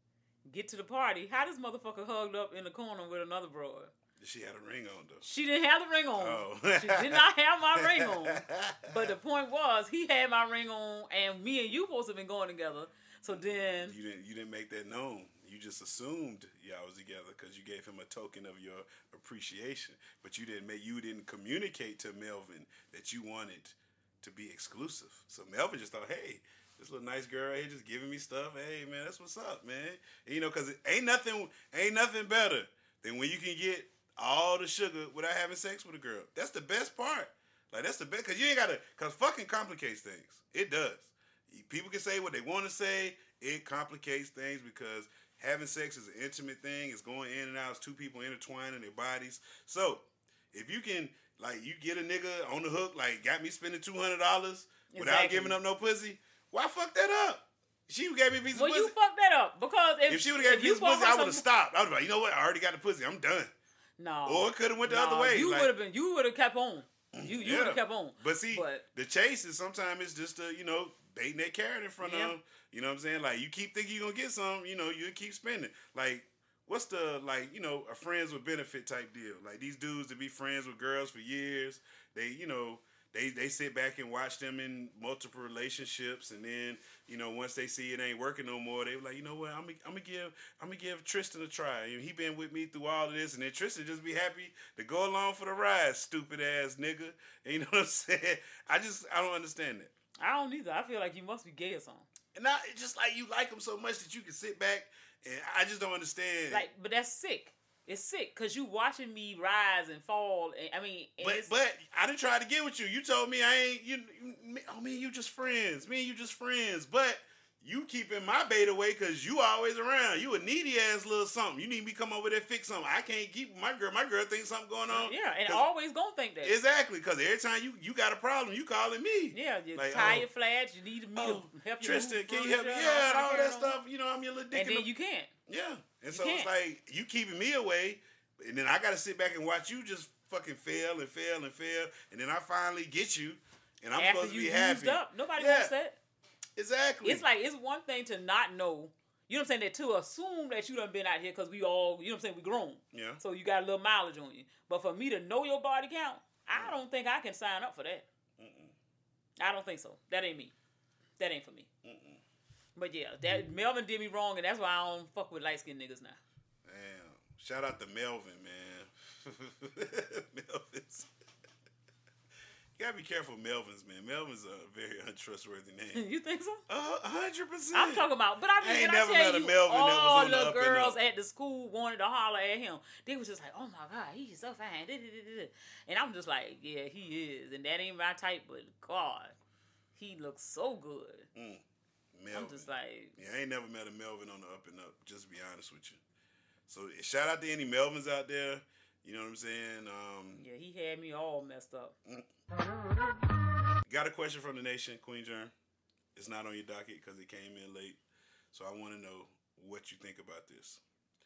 Get to the party. How this motherfucker hugged up in the corner with another broad?
She had a ring on, though.
She didn't have the ring on.
Oh.
She did not have my ring on. But the point was, he had my ring on, and me and you supposed to have been going together. So then...
You didn't, you didn't make that known. You just assumed y'all was together because you gave him a token of your appreciation. But you didn't make, you didn't communicate to Melvin that you wanted to be exclusive. So Melvin just thought, hey... This little nice girl right here just giving me stuff. Hey, man, that's what's up, man. And, you know, because ain't nothing ain't nothing better than when you can get all the sugar without having sex with a girl. That's the best part. Like, that's the best. Because you ain't got to, because fucking complicates things. It does. People can say what they want to say. It complicates things because having sex is an intimate thing. It's going in and out. It's two people intertwining their bodies. So, if you can, like, you get a nigga on the hook, like, got me spending two hundred dollars exactly. without giving up no pussy, why fuck that up? She gave me a piece of
well,
pussy.
Well, you fucked that up because if,
if she would have gave me a piece of pussy, I would have stopped. I would have been like, you know what? I already got the pussy. I'm done.
No.
Or it could have went the
no,
other way.
You
like,
would have been. You would have kept on. You you
yeah.
would have kept on.
But see,
but,
the chase is sometimes it's just a, you know, baiting that carrot in front
yeah.
of them. You know what I'm saying? Like, you keep thinking you're going to get some, you know, you keep spending. Like, what's the, like, you know, a friends with benefit type deal? Like, these dudes that be friends with girls for years, they, you know, They they sit back and watch them in multiple relationships, and then you know once they see it ain't working no more, they be like, you know what, I'm gonna I'm gonna give I'm gonna give Tristan a try. He been with me through all of this, and then Tristan just be happy to go along for the ride, stupid ass nigga. And you know what I'm saying? I just I don't understand that.
I don't either. I feel like you must be gay or something.
And not it's just like you like him so much that you can sit back, and I just don't understand.
Like, but that's sick. It's sick because you watching me rise and fall. And, I mean, and
but but I didn't try to get with you. You told me I ain't you. you oh, me and you just friends. Me and you just friends. But you keeping my bait away because you always around. You a needy ass little something. You need me come over there fix something. I can't keep my girl. My girl thinks something going on.
Yeah, and always gonna think that.
Exactly, because every time you you got a problem, you calling me.
Yeah, you're
like,
tired,
oh,
flat. You need me
oh,
to help you.
Tristan,
move
can you help me?
furniture,
Yeah, and all that
on.
stuff. You know, I'm your little dick.
And then
the,
you can't.
Yeah, and
you
so
can't.
it's like you keeping me away. And then I got to sit back and watch you just fucking fail and fail and fail. And then I finally get you. And I'm
After
supposed to
you
be happy.
Used up. Nobody
yeah.
wants that.
Exactly.
It's like, it's one thing to not know. You know what I'm saying? That to assume that you done been out here because we all, you know what I'm saying, we grown.
Yeah.
So you got a little mileage on you. But for me to know your body count, I don't think I can sign up for that. Mm-mm. I don't think so. That ain't me. That ain't for me. Mm-mm. But yeah, that Melvin did me wrong, and that's why I don't fuck with light-skinned niggas now.
Damn. Shout out to Melvin, man. Melvin's. You gotta be careful, Melvin's, man. Melvin's a very untrustworthy name.
You think so?
A hundred percent.
I'm talking about, but I mean,
I ain't
when
never
I tell
met a
you,
Melvin that was
all
on the
the
up and
girls
up.
at the school wanted to holler at him. They was just like, "Oh my God, he's so fine," and I'm just like, "Yeah, he is," and that ain't my type, but God, he looks so good.
Mm. Melvin.
I'm just like,
yeah, I ain't never met a Melvin on the up and up. Just to be honest with you. So shout out to any Melvins out there. You know what I'm saying? Um,
yeah, he had me all messed up.
Got a question from the nation, Queen Germ. It's not on your docket because it came in late. So I want to know what you think about this.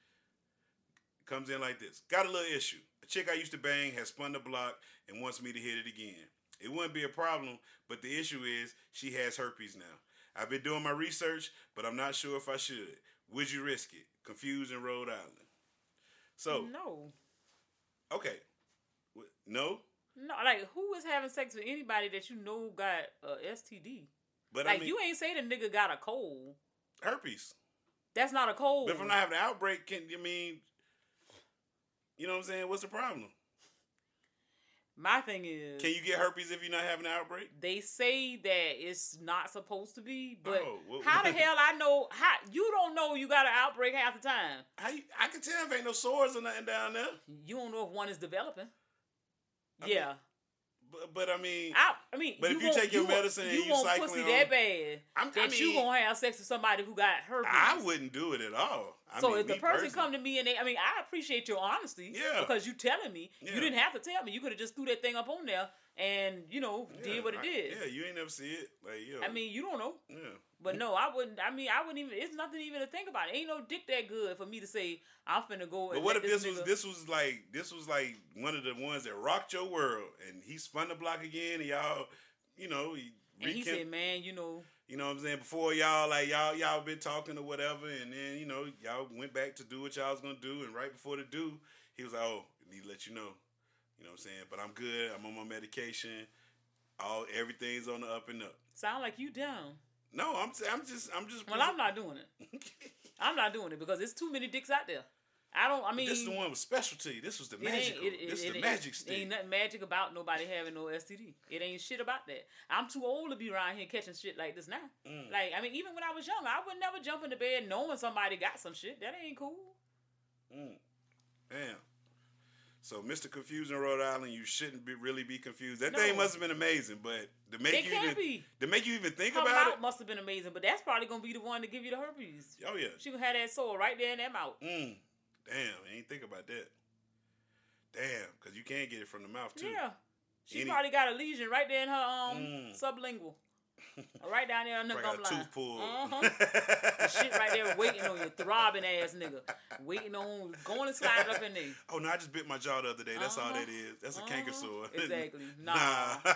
It comes in like this. Got a little issue. A chick I used to bang has spun the block and wants me to hit it again. It wouldn't be a problem, but the issue is she has herpes now. I've been doing my research, but I'm not sure if I should. Would you risk it? Confused in Rhode Island. So
no.
Okay. No?
No, like who is having sex with anybody that you know got a S T D?
But
like
I mean,
you ain't say the nigga got a cold.
Herpes.
That's not a cold.
But if I'm not having an outbreak, can you mean? You know what I'm saying? What's the problem?
My thing is,
can you get herpes if you're not having an outbreak?
They say that it's not supposed to be, but
oh, well,
how the hell I know? How you don't know you got an outbreak half the time?
How you, I can tell if ain't no sores or nothing down there.
You don't know if one is developing.
I
yeah.
Mean, But, but I mean,
I, I mean,
but
you
if you
want,
take your
you
medicine
want,
and
you,
you
want
cycling
pussy
on,
that bad
I'm,
that
I mean,
you gonna have sex with somebody who got herpes.
I wouldn't do it at all. I
so
mean,
if the
me
person
personally.
come to me and they, I mean, I appreciate your honesty.
Yeah.
Because you telling me,
Yeah.
you didn't have to tell me. You could have just threw that thing up on there and you know
yeah,
did what it
I,
did.
Yeah, you ain't never see it. Like, yo.
I mean, you don't know.
Yeah.
But no, I wouldn't. I mean, I wouldn't even. It's nothing even to think about. It ain't no dick that good for me to say I'm finna go.
But
and
what
let
if this
nigga...
was this was like this was like one of the ones that rocked your world, and he spun the block again, and y'all, you know, he
and he
recant-
said, "Man, you know,
you know what I'm saying? Before y'all like y'all y'all been talking or whatever, and then you know y'all went back to do what y'all was gonna do, and right before the do, he was like, oh, I need to let you know, you know what I'm saying? But I'm good. I'm on my medication. All everything's on the up and up.
Sound like you down."
No, I'm I'm just I'm just.
Well, I'm not doing it. I'm not doing it because there's too many dicks out there. I don't. I mean,
this is the one with specialty. This was the magic. This is the magic stick.
Ain't nothing magic about nobody having no S T D. It ain't shit about that. I'm too old to be around here catching shit like this now.
Mm.
Like, I mean, even when I was young, I would never jump into bed knowing somebody got some shit. That ain't cool.
Mm. Damn. So, Mister Confused in Rhode Island, you shouldn't be really be confused. That
No.
thing must have been amazing, but to make
It
you
can't
even
be.
to make you even think
Her
about
mouth
it.
must have been amazing, but that's probably gonna be the one to give you the herpes.
Oh yeah.
She gonna have that sore right there in that mouth.
Mm. Damn, I ain't think about that. Damn, because you can't get it from the mouth too.
Yeah. She
Any-
probably got a lesion right there in her um
Mm.
sublingual. Right down there in the
Probably
gum
got a
line.
tooth pulled.
Uh-huh. The shit right there waiting on you, throbbing ass nigga. Waiting on, going to slide up in there.
Oh no, I just bit my jaw the other day. That's all
Uh-huh.
that is. That's a
Uh-huh.
canker sore.
Exactly. Nah.
Nah.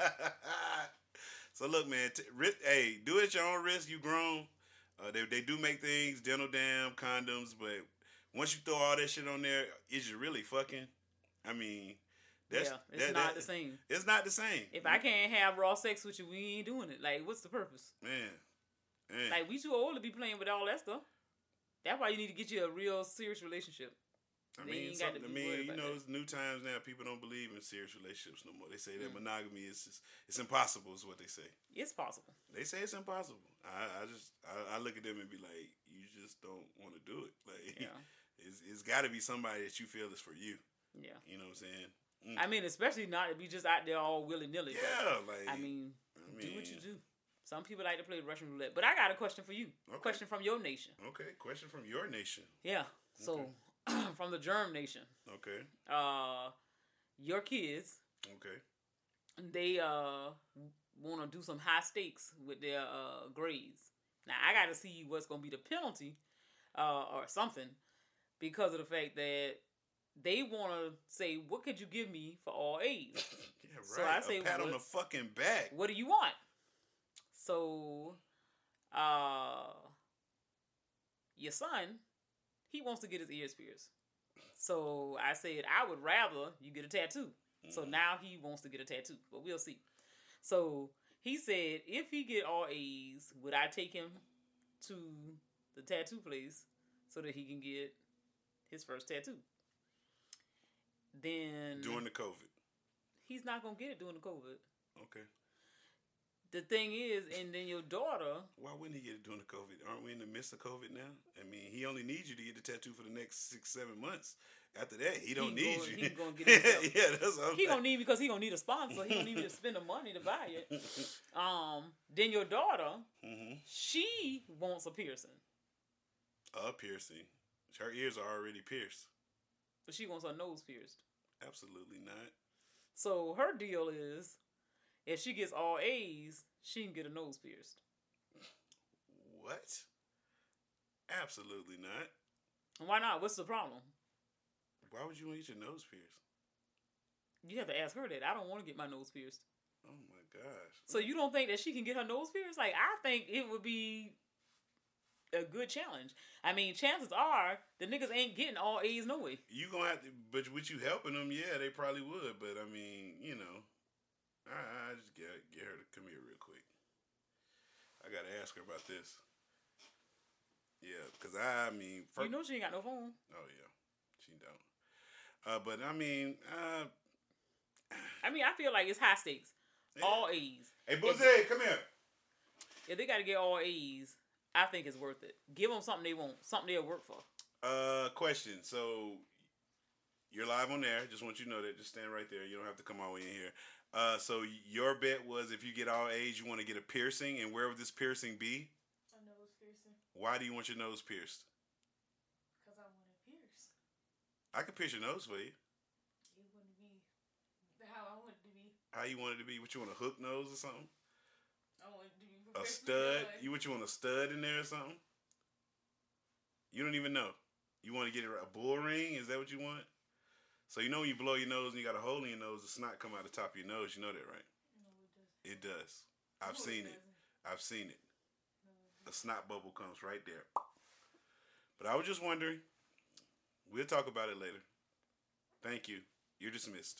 So look, man. T- ri- hey, do it at your own risk. You grown. Uh, they they do make things, dental dam, condoms, but once you throw all that shit on there, is you really fucking? I mean, that's
Yeah, it's
that-
not
that-
the same.
It's not the same.
If I can't have raw sex with you, we ain't doing it. Like, what's the purpose?
Man, man.
Like, we too old to be playing with all that stuff. That's why you need to get you a real serious relationship.
I
They
mean,
ain't got to
something, I
be worried
mean, you
about
know,
that.
it's new times now. People don't believe in serious relationships no more. They say that
Mm.
monogamy is just, it's impossible. Is what they say.
It's possible.
They say it's impossible. I, I just I, I look at them and be like, you just don't want to do it. Like,
Yeah.
it's it's got to be somebody that you feel is for you.
Yeah.
You know what I'm saying? Mm.
I mean, especially not to be just out there all willy nilly.
Yeah, like
I mean,
I
do what you
mean-
do. Some people like to play Russian roulette, but I got a question for you.
Okay.
Question from your nation.
Okay, question from your nation.
Yeah. So, from the Germ nation,
Okay,
uh, your kids,
okay.
they uh want to do some high stakes with their uh grades. Now, I got to see what's going to be the penalty, uh, or something, because of the fact that they want to say, "What could you give me for all A's?"
Yeah, right.
So I say,
a pat on
what-
the fucking back.
What do you want? So, uh, your son, he wants to get his ears pierced. So I said, I would rather you get a tattoo. So now he wants to get a tattoo, but we'll see. So he said, if he get all A's, would I take him to the tattoo place so that he can get his first tattoo? Then
During the COVID.
he's not gonna get it during the COVID.
Okay.
The thing is, and then your daughter.
Why wouldn't he get it during the COVID? Aren't we in the midst of COVID now? I mean, he only needs you to get the tattoo for the next six, seven months. After that, he don't
he
need
gonna,
you.
He gonna get it himself.
Yeah, that's what I'm
He
saying.
gonna need because he gonna need a sponsor. He gonna need to spend the money to buy it. Um. Then your daughter,
Mm-hmm.
she wants a piercing,
A piercing. Her ears are already pierced.
but she wants her nose pierced.
Absolutely not.
So her deal is, if she gets all A's, she can get a nose pierced.
What? Absolutely not.
Why not? What's the problem?
Why would you want to get your nose pierced?
You have to ask her that. I don't want to get my nose pierced.
Oh my gosh.
So you don't think that she can get her nose pierced? Like, I think it would be a good challenge. I mean, chances are the niggas ain't getting all A's no way.
You gonna have to, but with you helping them, yeah, they probably would. But I mean, you know, I, I just get get her to come here real quick. I gotta ask her about this. Yeah, because I mean,
you know she ain't got no phone.
Oh yeah, she don't. Uh, but I mean, uh,
I mean, I feel like it's high stakes.
Yeah.
All A's.
Hey, Boozy, come here.
If they got to get all A's, I think it's worth it. Give them something they want, something they'll work for.
Uh, question. So you're live on there. Just want you to know that. Just stand right there. You don't have to come all the way in here. Uh, so your bet was if you get all A's, you want to get a piercing, and where would this piercing be?
A nose piercing.
Why do you want your nose pierced?
Because I want it pierced.
I could pierce your nose for you.
It wouldn't be how I want it to be.
How you want it to be? What you want, a hook nose or something?
I want it to be
A stud? You what you want, a stud in there or something? You don't even know. You want to get a bull ring? Is that what you want? So you know when you blow your nose and you got a hole in your nose, the snot come out the top of your nose. You know that, right?
No, it doesn't.
It does. I've
No,
seen
it
it.
doesn't.
I've seen it.
No, it
A snot bubble comes right there. But I was just wondering. We'll talk about it later. Thank you. You're dismissed.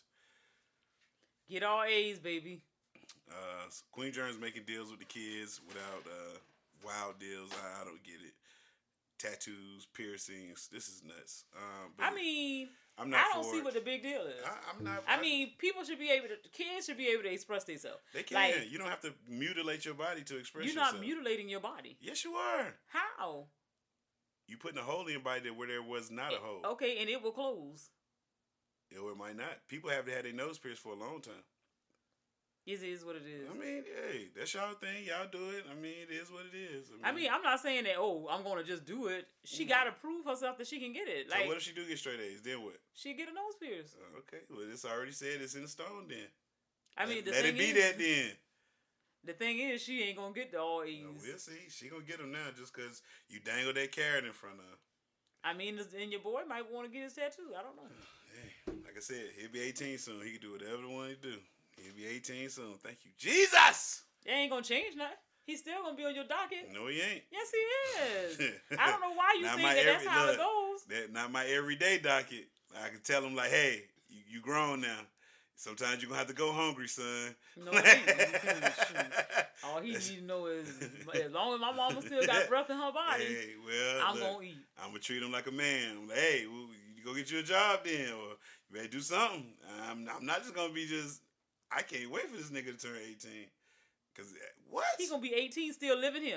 Get all A's, baby.
Uh, Queen Germ's making deals with the kids without uh, wild deals. I, I don't get it. Tattoos, piercings. This is nuts. Um, but
I mean,
I'm not
I don't
for
see
it.
what the big deal is.
I, I'm not.
I mean, people should be able to. Kids should be able to express themselves.
They can.
Like,
You don't have to mutilate your body to express
you're
yourself.
not mutilating your body.
Yes, you are.
How?
You putting a hole in your body where there was not a hole.
Okay, and it will close.
Or it might not. People have had their nose pierced for a long time.
It is what it is.
I mean, hey, that's y'all thing. Y'all do it. I mean, it is what it is.
I mean, I'm not saying that, oh, I'm going to just do it. She
Mm.
got to prove herself that she can get it.
So
Like,
what if she do get straight A's? Then what?
she get a nose pierce.
Uh, okay, well, it's already said it's in stone then.
I mean,
let,
the
let
thing
it be
is,
that then.
The thing is, she ain't going to get the all A's.
No, we'll see. She gonna get them now just because you dangle that carrot in front of her.
I mean, and your boy might want to get his tattoo. I don't know.
Hey, like I said, he'll be eighteen soon. He can do whatever the one he do. He'll be eighteen soon. Thank you, Jesus.
It ain't going to change nothing. He's still going to be on your docket.
No, he ain't.
Yes, he is. I don't know why you
Not
think
my
that
every-
that's how
look,
it goes.
That not my everyday docket. I can tell him like, hey, you, you grown now. Sometimes you're gonna have to go hungry, son.
No, he, shoot. All he need to know is as long as my mama still got breath in her body,
Hey, well,
I'm
look,
gonna eat.
I'm gonna treat him like a man. I'm like, hey, well, you go get you a job then, or you better do something. I'm, I'm not just gonna be just. I can't wait for this nigga to turn eighteen. Cause what?
He gonna be eighteen, still living here.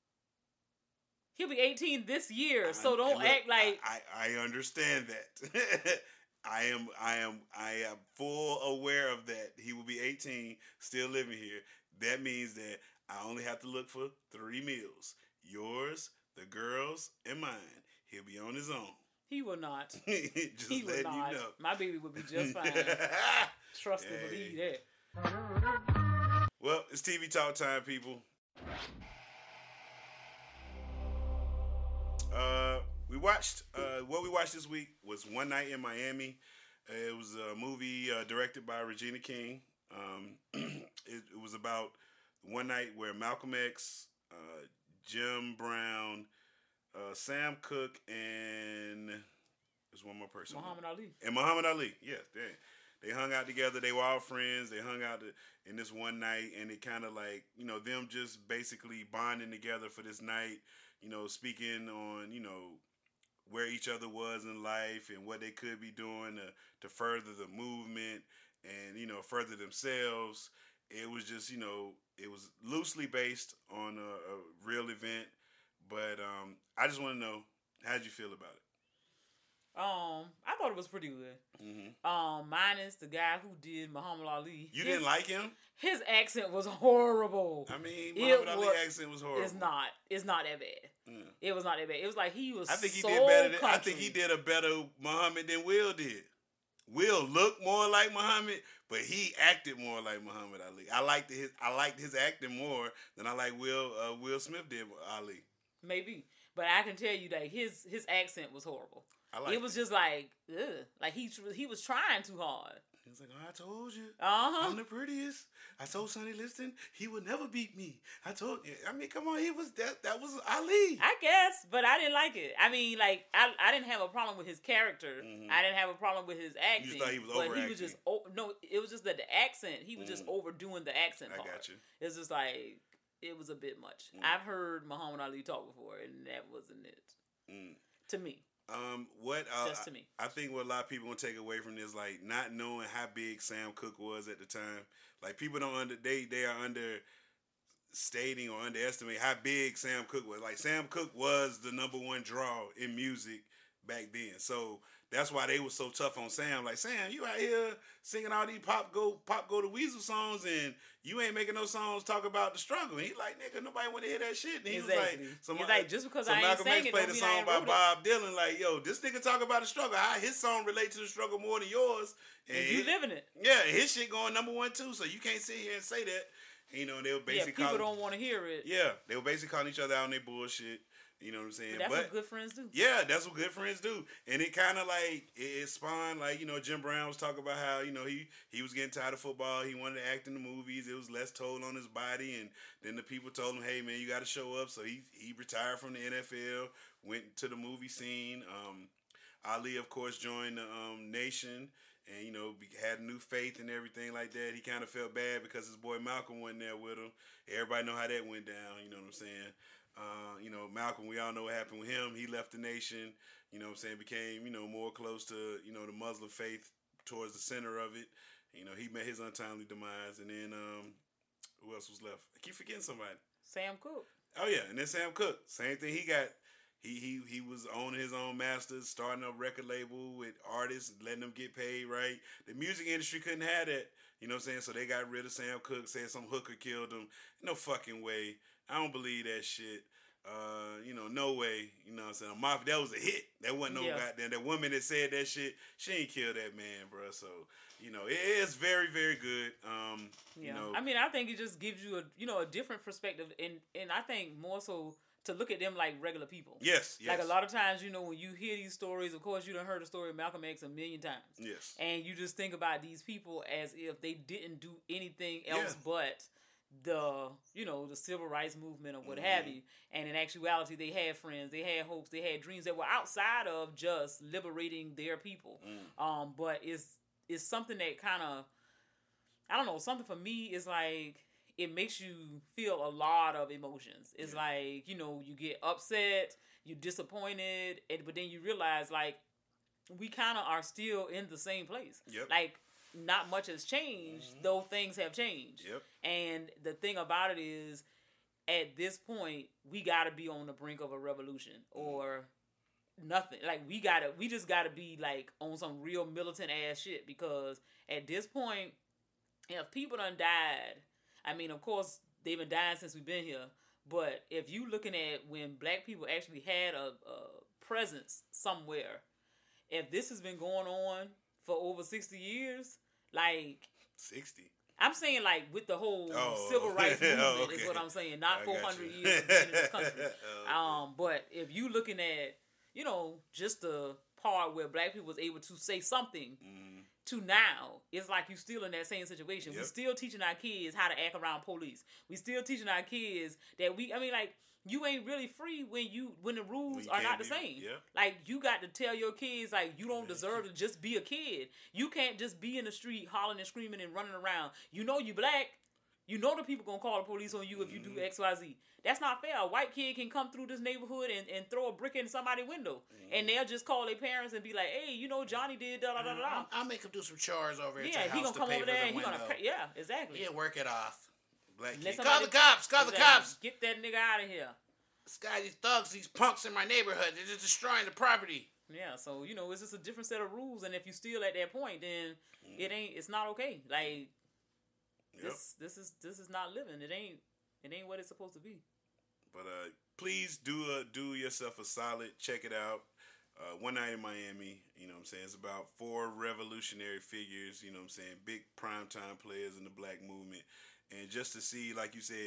He'll be eighteen this year, so
I-
don't
look,
act like.
I, I, I understand that. I am I am I am full aware of that. He will be eighteen, still living here. That means that I only have to look for three meals: yours, the girls, and mine. He'll be on his own.
He will not.
Just
he will
letting
not.
you know.
My baby would be just fine. Trust and
Hey.
believe that.
Well, it's T V talk time, people. Uh, we watched. Uh, what we watched this week was One Night in Miami. Uh, it was a movie uh, directed by Regina King. Um, it, it was about one night where Malcolm X, uh, Jim Brown, uh, Sam Cooke, and there's one more person.
Muhammad Ali.
And Muhammad Ali, yes, they they hung out together. They were all friends. They hung out in this one night, and it kind of like, you know, them just basically bonding together for this night. You know, speaking on, you know, where each other was in life and what they could be doing to, to further the movement and, you know, further themselves. It was just, you know, it was loosely based on a, a real event. But um, I just want to know, how'd you feel about it?
Um, I thought it was pretty good.
Mm-hmm.
Um, minus the guy who did Muhammad Ali.
You
his,
didn't like him?
His accent was horrible.
I mean,
It
Muhammad Ali
was-
accent was horrible.
It's not. It's not that bad.
Mm.
It was not that bad. It was like he was.
I think he
so
did better. Than, I
country.
think he did a better Muhammad than Will did. Will looked more like Muhammad, but he acted more like Muhammad Ali. I liked his. I liked his acting more than I like Will. Uh, Will Smith did Ali.
Maybe, but I can tell you that his his accent was horrible.
I like
it was just like, ugh, like he he was trying too hard.
He was like, oh, I told you.
Uh-huh.
I'm the prettiest. I told Sonny Liston he would never beat me. I told you. I mean, come on. He was that. That was Ali.
I guess, but I didn't like it. I mean, like, I I didn't have a problem with his character.
Mhm.
I didn't have a problem with his acting.
You just thought he was
but he
overacting.
was just, oh, no, it was just that the accent, he was just
Mm.
overdoing the accent
I
part.
got you.
It's just like, it was a bit much.
Mm.
I've heard Muhammad Ali talk before, and that wasn't it.
Mm.
To me.
Um, what uh,
Just to me.
I, I think what a lot of people gonna take away from this, like not knowing how big Sam Cooke was at the time. Like people don't under they they are understating or underestimating how big Sam Cooke was. Like Sam Cooke was the number one draw in music back then. So that's why they were so tough on Sam. Like, Sam, you out here singing all these pop go pop go to Weasel songs and you ain't making no songs talk about the struggle. And he like, nigga, nobody want to hear that shit. And he
Exactly.
was like, some,
He's like, just because
so
I ain't
Malcolm
sang
X
it,
played
don't
a
mean I
song
ain't
by
wrote it.
Bob Dylan, like, yo, this nigga talk about the struggle. How his song relate to the struggle more than yours. And,
And you
it-
living it.
Yeah, his shit going number one too. So you can't sit here and say that. And, you know, they were
Yeah,
basically
people
calling,
don't want to hear it.
yeah, they were basically calling each other out on their bullshit. You know what I'm saying?
But that's
but,
what good friends do.
yeah, that's what good friends do. And it kind of like, it, it spawned, like, you know, Jim Brown was talking about how, you know, he, he was getting tired of football. He wanted to act in the movies. It was less toll on his body. And then the people told him, hey, man, you got to show up. So he, he retired from the N F L, went to the movie scene. Um, Ali, of course, joined the um, Nation and, you know, be, had new faith and everything like that. He kind of felt bad because his boy Malcolm wasn't there with him. Everybody know how that went down, you know what I'm saying? Uh, you know, Malcolm, we all know what happened with him. He left the Nation, you know what I'm saying, became, you know, more close to, you know, the Muslim faith towards the center of it. You know, he met his untimely demise. And then, um, who else was left? I keep forgetting somebody.
Sam Cooke.
Oh, yeah, and then Sam Cooke. Same thing. He got, he he he was owning his own masters, starting a record label with artists, letting them get paid right. The music industry couldn't have that, you know what I'm saying? So they got rid of Sam Cooke, said some hooker killed him. No fucking way. I don't believe that shit. Uh, you know, no way. You know what I'm saying? Mafia, that was a hit. That wasn't no
Yeah.
goddamn. That woman that said that shit, she ain't killed that man, bro. So, you know, it is very, very good. Um,
Yeah.
you know,
I mean, I think it just gives you a, you know, a different perspective. And, and I think more so to look at them like regular people.
yes, yes.
Like a lot of times, you know, when you hear these stories, of course, you done heard the story of Malcolm X a million times.
Yes.
And you just think about these people as if they didn't do anything else
Yeah.
but the, you know, the civil rights movement or what
Mhm.
have you. And in actuality, they had friends, they had hopes, they had dreams that were outside of just liberating their people.
Mm.
Um, but it's it's something that kind of, I don't know, something for me is like, it makes you feel a lot of emotions. It's
Yeah.
like, you know, you get upset, you're disappointed, and, but then you realize, like, we kind of are still in the same place.
Yep.
Like, not much has changed,
Mhm.
though things have changed.
Yep.
And the thing about it is, at this point, we got to be on the brink of a revolution or nothing. Like, we got to, we just got to be, like, on some real militant ass shit, because at this point, if people done died, I mean, of course, they've been dying since we've been here, but if you looking at when black people actually had a, a presence somewhere, if this has been going on for over sixty years, like,
sixty.
I'm saying, like, with the whole
Oh.
civil rights movement
Oh, okay.
is what I'm saying, not
I
four
got
hundred
you.
years of being in this country.
Oh, okay.
Um, but if you looking at, you know, just the part where black people was able to say something
Mhm.
to now, it's like you still in that same situation. We
Yep.
still teaching our kids how to act around police. We still teaching our kids that we, I mean, like, you ain't really free when you when the rules
When you
are not
can't
the
be-
same.
yeah.
Like, you got to tell your kids, like, you don't
Man,
deserve to just be a kid. You can't just be in the street hollering and screaming and running around. You know you black. You know the people gonna call the police on you if you do
Mm-hmm.
X, Y, Z. That's not fair. A white kid can come through this neighborhood and, and throw a brick in somebody's window,
Mm-hmm.
and they'll just call their parents and be like, "Hey, you know Johnny did da da da da."
I'll, I'll make him do some chores over at
Yeah,
your
he
house
gonna
to
come
pay
over
for
there
the
and he gonna
window.
pay. Yeah, exactly.
He'll work it off.
Black
Let
kid.
somebody-
Call the cops! Call the
Exactly.
cops!
Get that nigga out of here.
This guy, these thugs, these punks in my neighborhood, they're just destroying the property.
Yeah, so you know it's just a different set of rules, and if you still at that point, then it ain't. It's not okay. Like
Yep.
this, this is this is not living. It ain't. It ain't what it's supposed to be.
But uh, please do uh, do yourself a solid. Check it out. Uh, One Night in Miami. You know what I'm saying? It's about four revolutionary figures. You know what I'm saying? Big primetime players in the black movement. And just to see, like you said,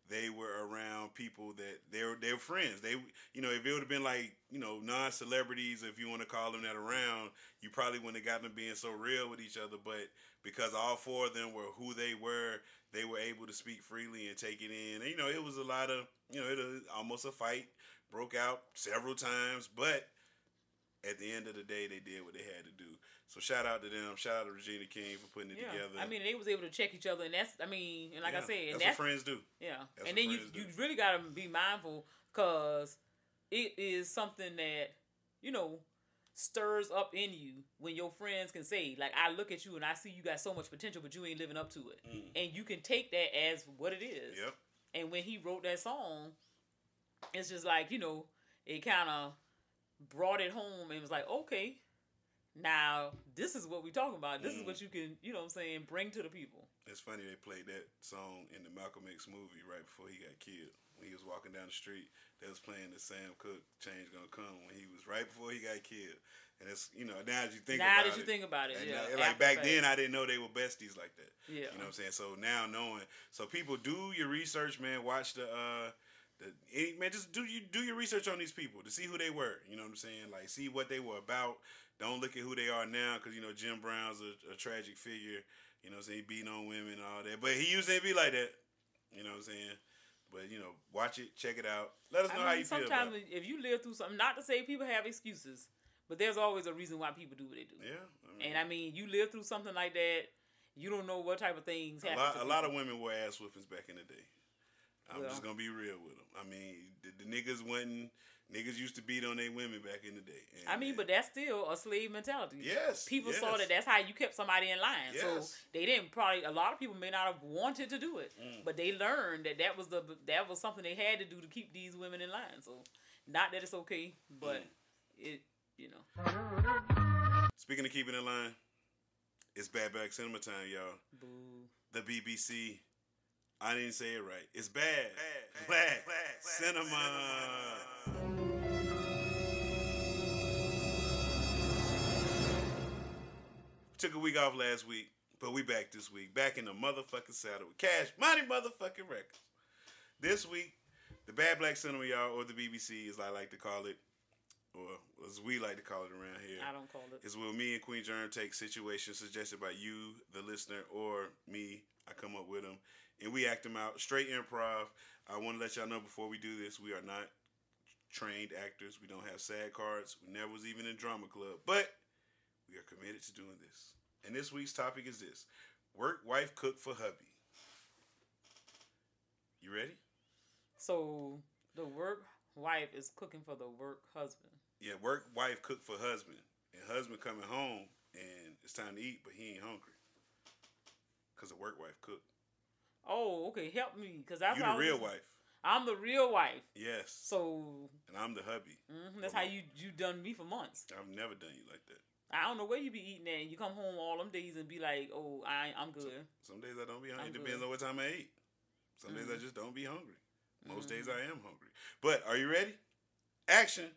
they were around people that they were they were friends. They, you know, if it would have been like, you know, non-celebrities, if you want to call them that around, you probably wouldn't have gotten them being so real with each other. But because all four of them were who they were, they were able to speak freely and take it in. And, you know, it was a lot of, you know, it was almost a fight broke out several times, but at the end of the day, they did what they had to do. So shout out to them. Shout out to Regina King for putting it
yeah.
together.
I mean, they was able to check each other, and that's, I mean, and like
yeah,
I said, and
that's,
that's
what friends do.
Yeah,
That's
and
what
then you
friends
you
do.
really gotta be mindful because it is something that, you know, stirs up in you when your friends can say, like, I look at you and I see you got so much potential, but you ain't living up to it,
Mm.
and you can take that as what it is.
Yep.
And when he wrote that song, it's just like, you know, it kind of brought it home and was like, okay, now this is what we talking about. This
Mm.
is what you can, you know what I'm saying, bring to the people.
It's funny they played that song in the Malcolm X movie right before he got killed. When he was walking down the street, they was playing the Sam Cooke "Change Gonna Come" when he was right before he got killed. And it's, you know, now that you think
Now
about
that you
it,
think about it,
and
yeah,
now- like
after
back
fact.
then, I didn't know they were besties like that.
Yeah.
You know what I'm saying? So now knowing, so people do your research, man. Watch the, uh, the any, man, just do you do your research on these people to see who they were. You know what I'm saying? Like, see what they were about. Don't look at who they are now, because, you know, Jim Brown's a, a tragic figure. You know what I'm saying? He beating on women and all that. But he used to be like that. You know what I'm saying? But, you know, watch it, check it out. Let us know
I
how
mean,
you feel about
sometimes
it.
if you live through something, not to say people have excuses, but there's always a reason why people do what they do.
Yeah. I mean,
And I mean, you live through something like that, you don't know what type of things
a
happen.
lot,
to
a lot of
people.
women wore ass whoopings back in the day. I'm
Well.
just going to be real with them. I mean, the, the niggas wasn't, niggas used to beat on their women back in the day. And,
I mean, but that's still a slave mentality.
Yes,
People saw
yes.
that that's how you kept somebody in line. So
Yes.
they didn't probably, a lot of people may not have wanted to do it,
Mm.
but they learned that that was the that was something they had to do to keep these women in line. So not that it's okay, but
Mm.
it, you know.
Speaking of keeping in line, it's Bad Black Cinema time, y'all.
Boo.
The B B C. I didn't say it right. It's Bad, bad Black, Black Cinema. Took a week off last week, but we back this week. Back in the motherfucking saddle with Cash Money motherfucking Records. This week, the Bad Black Cinema, y'all, or the B B C, as I like to call it, or as we like to call it around here.
I don't call it.
Is where me and Queen Germ take situations suggested by you, the listener, or me. I come up with them, and we act them out. Straight improv. I want to let y'all know before we do this, we are not trained actors. We don't have SAG cards. We never was even in drama club. But we are committed to doing this. And this week's topic is this. Work, wife, cook for hubby. You ready?
So the work wife is cooking for the work husband.
Yeah, work, wife, cook for husband. And husband coming home, and it's time to eat, but he ain't hungry. Because the work wife cooked.
Oh, okay. Help me, because that's
You
how
the
I
real
was-
wife.
I'm the real wife.
Yes.
So
And I'm the hubby.
mhm, that's how you you done me for months.
I've never done you like that.
I don't know where you be eating at, and you come home all them days and be like, "Oh, I I'm good."
Some days I don't be hungry.
I'm
It depends
good.
on what time I eat. Some days I
Mhm.
just don't be hungry. Most
Mhm.
days I am hungry. But are you ready? Action.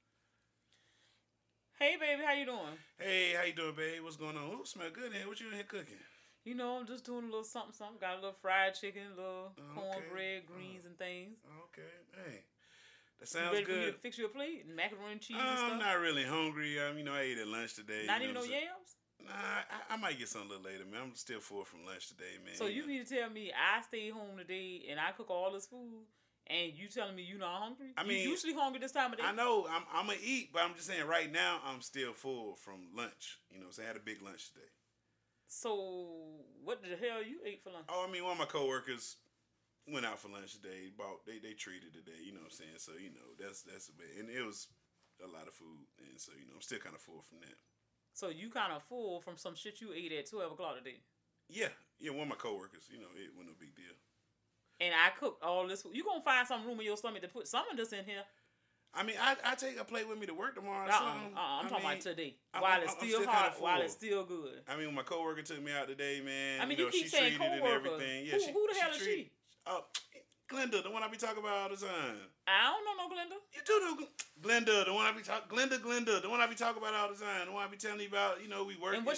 Hey, baby, how you doing?
Hey, how you doing, babe? What's going on? Ooh, smell good in here. What you in here cooking?
You know, I'm just doing a little something, something. Got a little fried chicken, a little
Okay.
cornbread, greens, and things.
Okay. Hey, that
You
sounds
ready for me
good.
to fix you a plate and macaroni and cheese and
I'm
stuff?
not really hungry. Um, you know, I ate at lunch today.
Not
you
even
know
no
what I'm saying?
yams.
Nah, I, I might get something a little later, man. I'm still full from lunch today, man.
So you mean to tell me I stayed home today and I cook all this food, and you telling me you not hungry?
I mean,
you usually hungry this time of day.
I know I'm I'm gonna eat, but I'm just saying right now I'm still full from lunch. You know, so I had a big lunch today.
So what the hell you ate for lunch?
Oh, I mean, one of my coworkers went out for lunch today. Bought they they treated today. You know what I'm saying? So you know that's that's a bit, and it was a lot of food, and so you know I'm still kind of full from that.
So you kind of full from some shit you ate at twelve o'clock today.
Yeah, yeah. One of my coworkers, you know, it wasn't no big deal.
And I cooked all this food. You gonna find some room in your stomach to put some of this in here?
I mean, I I take a plate with me to work tomorrow. or
Uh-uh,
something.
uh-uh, I'm
I
talking
mean,
about today.
I'm-
While
I'm-
it's
I'm
still
kinda
hot, while
full.
it's still good.
I mean, when my coworker took me out today, man.
I mean,
you,
you
know,
keep
she
saying
treated and
coworker.
everything. Yeah,
Who-
she,
who the hell is
treated-
she?
Oh, Glenda, the one I be talking about all the time.
I don't know no Glenda.
You do know Gl- Glenda, the one I be talking. Glenda, Glenda, the one I be talking about all the time. The one I be telling you about. You know, we work.
And what she do?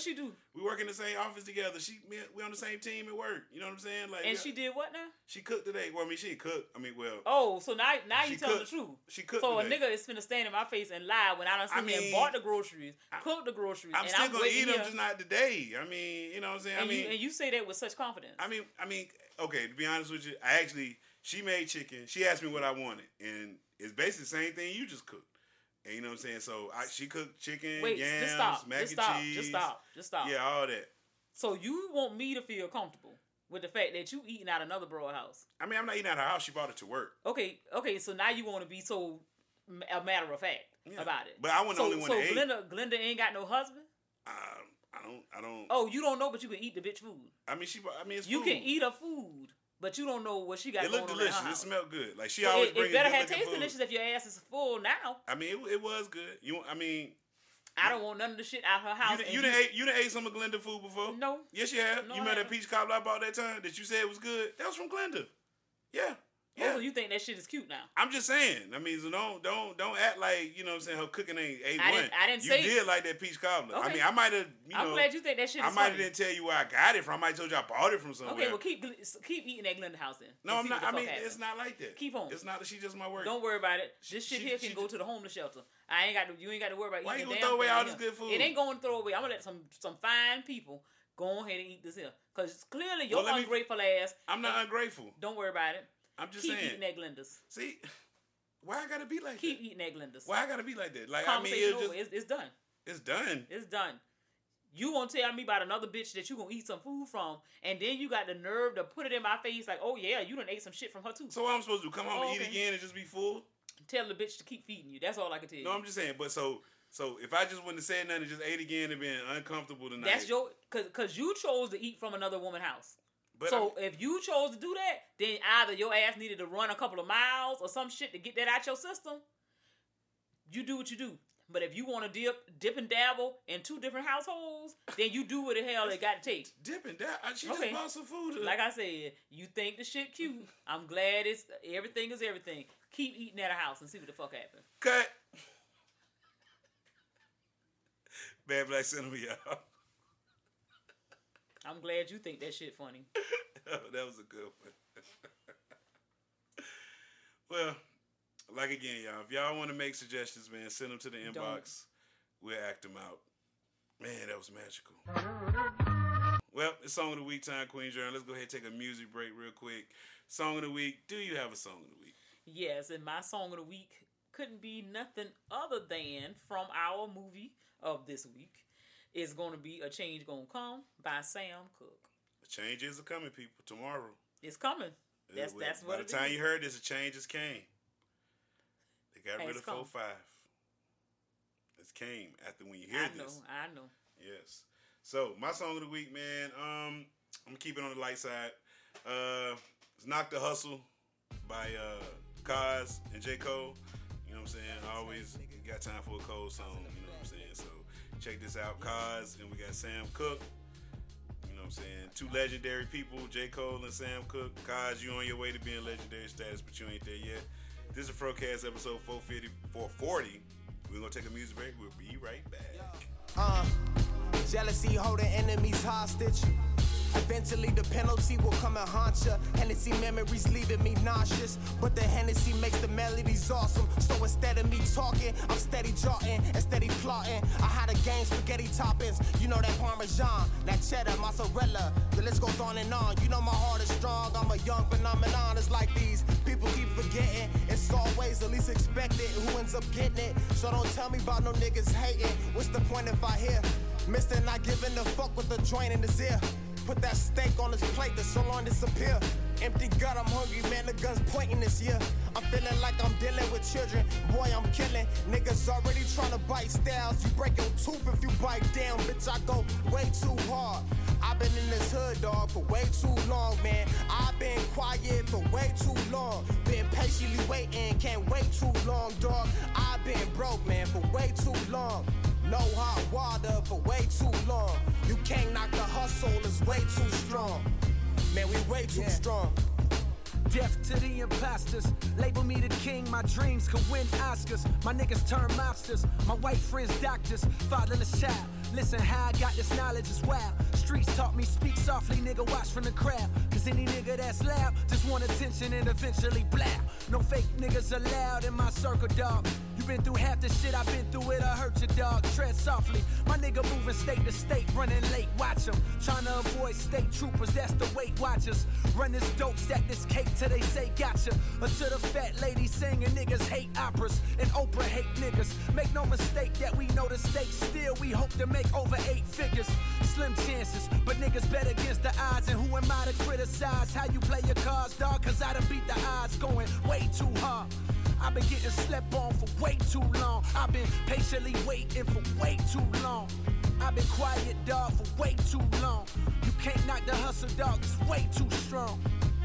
We work in the same office together. She, me, we on the same team at work. You know what I'm saying? Like,
and
we,
she did what now?
She cooked today. Well, I mean, she didn't cook. I mean, well.
Oh, so now, now you telling the
cooked,
truth.
She cooked
So
today.
a nigga is finna stand in my face and lie when I done sit
I
here
mean,
and bought the groceries, I, cooked the groceries,
I'm
and
still
I'm
gonna eat them,
here.
just not today. I mean, you know what I'm saying?
And
I mean,
you, and you say that with such confidence.
I mean, I mean, okay. To be honest with you, I actually she made chicken. She asked me what I wanted, and it's basically the same thing you just cooked. And you know what I'm saying? So I, she cooked chicken,
Wait,
yams,
just stop.
mac
just
and
stop.
cheese.
Just stop. Just stop.
Yeah, all that.
So you want me to feel comfortable with the fact that you eating out another broad house?
I mean, I'm not eating out her house. She brought it to work.
Okay, okay. So now you want to be so a matter of fact
yeah.
about it.
But I wasn't
so,
the only one
So
that ate.
Glenda, Glenda ain't got no husband.
Um, I don't. I don't.
Oh, you don't know, but you can eat the bitch food.
I mean, she. I mean, it's
you
food.
can eat her food, but you don't know what she got.
It
going
looked
on
delicious.
in her
It
house.
smelled good. Like she
So
always
it,
brings
it better
good
have
looking
taste
food.
delicious if your ass is full now.
I mean, it, it was good. You. I mean.
I don't want none of the shit out her house.
You,
and
you, done ate, you done ate some of Glenda food before?
No.
Yes, you have.
No,
you
I
remember that
haven't.
peach cobbler I bought that time that you said was good? That was from Glenda. Yeah. Yeah.
Oh, so you think that shit is cute now?
I'm just saying. I mean, so don't don't don't act like, you know what I'm saying, her cooking ain't A one.
I didn't, I didn't
you
say
did like that peach cobbler.
Okay.
I mean, I might have, you
I'm
know.
glad you think that shit is
I might have
funny.
didn't tell you where I got it from. I might have told you I bought it from somewhere.
Okay, well keep keep eating that Glenda house then.
No,
and
I'm
see
not.
what the
I mean,
fuck happens.
it's not like that.
Keep on.
It's not that she just my work.
Don't worry about it. This shit
She-
here can
she
go to the homeless shelter. I ain't got to. You ain't got to worry about
Why
eating
you
the
gonna
damn
throw away
thing
all
here.
this good food?
It ain't going to throw away. I'm gonna let some some fine people go ahead and eat this here, cause clearly your
Well, let me-
ungrateful ass.
I'm not
ain't-
ungrateful.
Don't worry about it.
I'm just
keep
saying.
eating that Glenda's.
See, why I gotta be like
Keep
that?
eating that Glenda's.
Why I gotta be like that? Like I mean,
Conversation
it's
over.
just
It's, it's done.
it's done.
It's done. You gonna tell me about another bitch that you gonna eat some food from, and then you got the nerve to put it in my face like, oh yeah, you done ate some shit from her too.
So what I'm supposed to do? Come home
Oh,
and eat
okay.
again and just be full?
Tell the bitch to keep feeding you. That's all I can tell you.
No, I'm just saying. But so so if I just wouldn't have said nothing and just ate again and been uncomfortable tonight.
That's your cause, cause you chose to eat from another woman's house.
But
so if you chose to do that, then either your ass needed to run a couple of miles or some shit to get that out your system. You do what you do. But if you want to dip, dip and dabble in two different households, then you do what the hell it got to take.
Dip and dabble. She
Okay.
just bought some food.
Like I said, you think the shit cute. I'm glad it's everything is everything. Keep eating at a house and see what the fuck happens.
Cut. Bad Black Cinema, y'all.
I'm glad you think that shit funny.
Oh, that was a good one. Well, like again, y'all, if y'all want to make suggestions, man, send them to the inbox.
Don't.
We'll act them out. Man, that was magical. Well, it's Song of the Week time, Queen Journal. Let's go ahead and take a music break real quick. Song of the Week. Do you have a Song of the Week?
Yes, and my song of the week couldn't be nothing other than from our movie of this week. It's going to be A Change Gonna Come by Sam Cooke.
The changes are coming, people. Tomorrow.
It's coming. That's
Uh,
that's
By
what
the
it
time
is.
you heard this, the changes came. They got
Has
rid of
come.
four five. It came after when you hear
I
this.
know, I know.
Yes. So my song of the week, man. Um, I'm gonna keep it on the light side. Uh, it's "Knock the Hustle" by uh, Kaz and J. Cole. You know what I'm saying? I always got time for a Cole song. You know what I'm saying? So check this out, Kaz, and we got Sam Cooke. You know what I'm saying? Two legendary people, J. Cole and Sam Cooke. Kaz, you on your way to being legendary status, but you ain't there yet. This is Frocast episode four fifty, four forty. We're gonna take a music break. We'll be right back.
Uh, jealousy holding enemies hostage. Eventually the penalty will come and haunt ya. Hennessy memories leaving me nauseous, but the Hennessy makes the melodies awesome. So instead of me talking, I'm steady jotting and steady plotting. I had a game, spaghetti toppings. You know that Parmesan, that cheddar, mozzarella. The list goes on and on. You know my heart is strong. I'm a young phenomenon. It's like these people keep forgetting. It's always the least expected who ends up getting it. So don't tell me about no niggas hating. What's the point if I hear Mister not giving a fuck with the joint in his ear? Put that steak on his plate, the so long disappear. Empty gut, I'm hungry, man, the gun's pointing this year. I'm feeling like I'm dealing with children. Boy, I'm killing. Niggas already trying to bite styles. You break your tooth if you bite down, bitch, I go way too hard. I've been in this hood, dog, for way too long, man. I've been quiet for way too long. Been patiently waiting, can't wait too long, dog. I've been broke, man, for way too long. No hot water for way too long. You can't knock the hustle, it's way too strong. Man, we way too yeah. strong.
Death to the imposters. Label me the king, my dreams could win Oscars. My niggas turn mobsters, my white friends doctors. Fatherless child, listen how I got this knowledge is wild. Streets taught me speak softly, nigga, watch from the crowd. Cause any nigga that's loud just want attention and eventually blow. No fake niggas allowed in my circle, dog. You been through half the shit, I've been through it, I hurt your dog. Tread softly, my nigga moving state to state, running late, watch him. Trying to avoid state troopers, that's the Weight Watchers. Run this dope, stack this cake till they say gotcha. Or to the fat lady singing, niggas hate operas, and Oprah hate niggas. Make no mistake that we know the stakes, still we hope to make over eight figures. Slim chances, but niggas bet against the odds. And who am I to criticize how you play your cards, dog? Cause I done beat the odds going way too hard. I've been getting slept on for way too long. I've been patiently waiting for way too long. I've been quiet, dog, for way too long. You can't knock the hustle, dog, it's way too strong.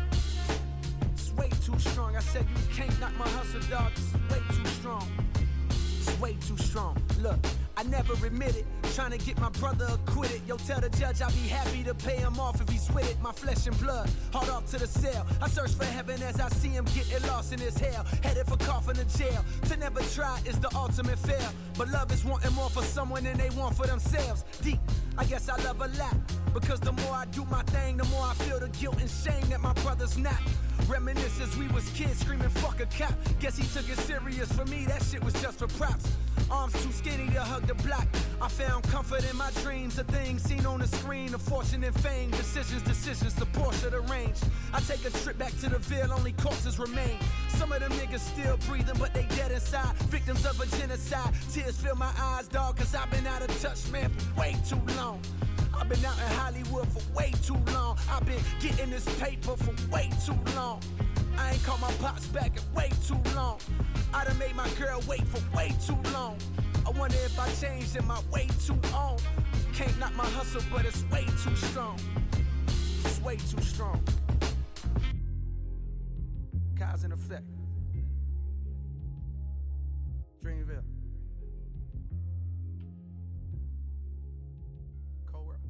It's way too strong. I said you can't knock my hustle, dog, it's way too strong. It's way too strong. Look, I never admitted trying to get my brother acquitted. Yo, tell the judge I'll be happy to pay him off if he's with it. My flesh and blood, hard off to the cell. I search for heaven as I see him getting lost in his hell. Headed for coffin in jail. To never try is the ultimate fail. But love is wanting more for someone than they want for themselves. Deep, I guess I love a lot. Because the more I do my thing, the more I feel the guilt and shame that my brother's not. Reminisce as we was kids screaming fuck a cop. Guess he took it serious. For me, that shit was just for props. Arms too skinny to hug the block. I found comfort in my dreams, of things seen on the screen, of fortune and fame. Decisions, decisions, the Porsche, the range. I take a trip back to the Ville, only corpses remain. Some of them niggas still breathing, but they dead inside. Victims of a genocide. Tears fill my eyes, dog, cause I've been out of touch, man, for way too long. I've been out in Hollywood for way too long. I've been getting this paper for way too long. I ain't called my pops back in way too long. I done made my girl wait for way too long. I wonder if I changed in my way too on. Can't knock my hustle, but it's way too strong. It's way too strong. Cause in effect. Dreamville. Cold world.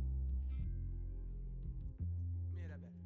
Me and that back.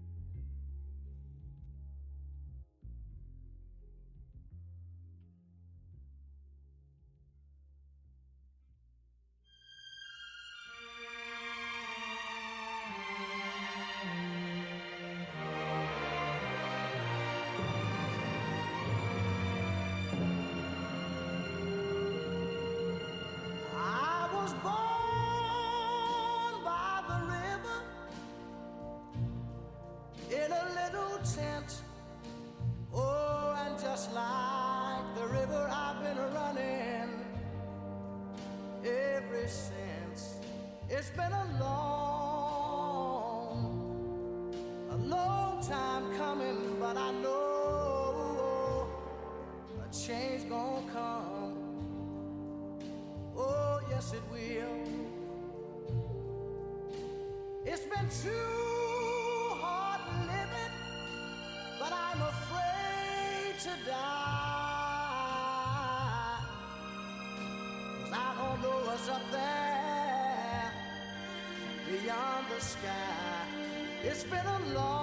It's been a long, a long time coming, but I know a change gonna come. Oh, yes it will. It's been too hard living, but I'm afraid to die. 'Cause I don't know what's up there beyond the sky. It's been a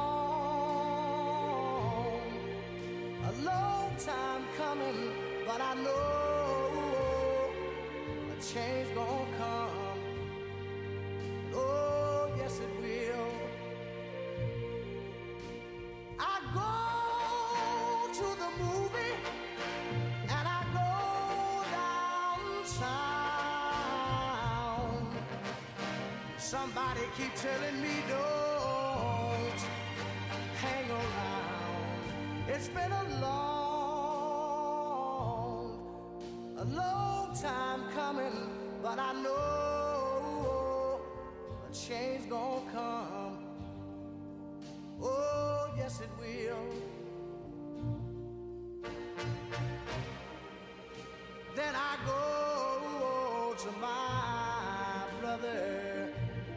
long, a long time coming, but I know a change gonna come. Oh, yes it will. I go to the movie and I go downtown. Somebody keep telling me don't hang around. It's been a long, a long time coming, but I know a change gonna come. Oh, yes it will. Then I go to my brother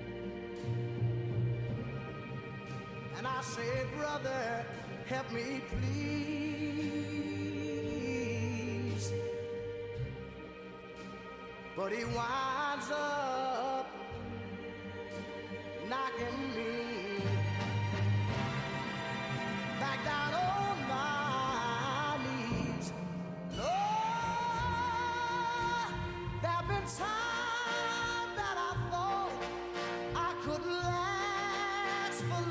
and I say, brother, help me please. But he winds up knocking me back down. Oh, last for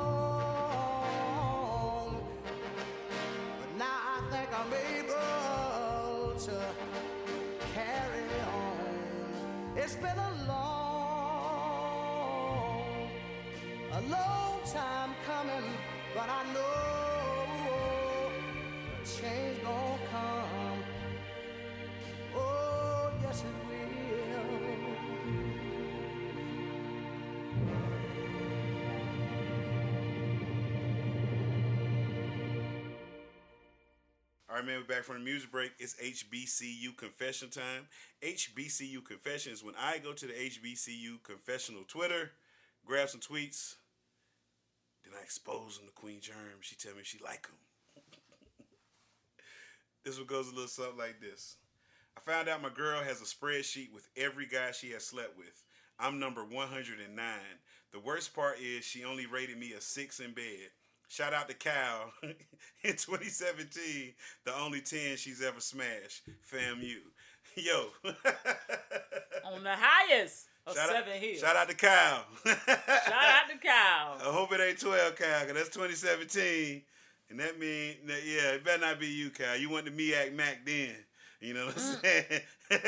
long. But now I think I'm able to carry on. It's been a long, a long time coming, but I know a change gon' come. Oh, yes it will.
All right, man, we're back from the music break. It's H B C U confession time. H B C U confession is when I go to the H B C U confessional Twitter, grab some tweets, then I expose them to Queen Germ. She tell me she like them. This one goes a little something like this. I found out my girl has a spreadsheet with every guy she has slept with. I'm number one hundred nine. The worst part is she only rated me a six in bed. Shout out to Cal. In twenty seventeen, the only ten she's ever smashed. Fam you. Yo.
On the highest of
shout
seven
out,
hills.
Shout out to Cal.
Shout out to Cal.
I hope it ain't twelve, Cal, because that's twenty seventeen. And that mean, that, yeah, it better not be you, Cal. You want the MEAC Mac then. You know what I'm
Mm.
saying?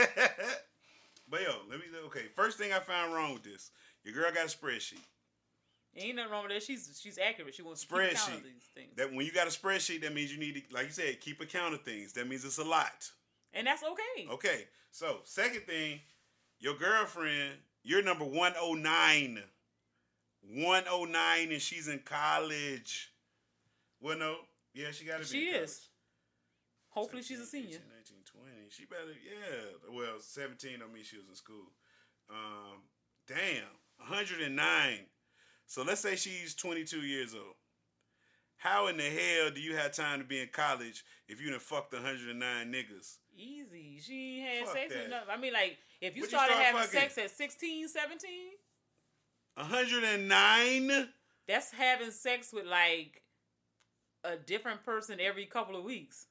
But yo, let me, okay, first thing I found wrong with this. Your girl got a spreadsheet.
Ain't nothing wrong with that. She's she's accurate. She wants to keep count
Spreadsheet.
of these things.
That when you got a spreadsheet, that means you need to, like you said, keep account of things. That means it's a lot.
And that's okay.
Okay. So, second thing, your girlfriend, you're number one oh nine. one oh nine and she's in college. Well, no. Yeah, she got to be
She
in college.
is. Hopefully she's a senior.
eighteen, nineteen, twenty. She better, yeah. Well, seventeen don't mean she was in school. Um, damn. one hundred nine. So let's say she's twenty-two years old. How in the hell do you have time to be in college if you done fucked one hundred nine niggas?
Easy. She ain't had
Fuck
sex
that.
with nothing. I mean, like, if you
When you
started
start
having
fucking?
sex at sixteen, seventeen,
one hundred nine?
that's having sex with, like, a different person every couple of weeks.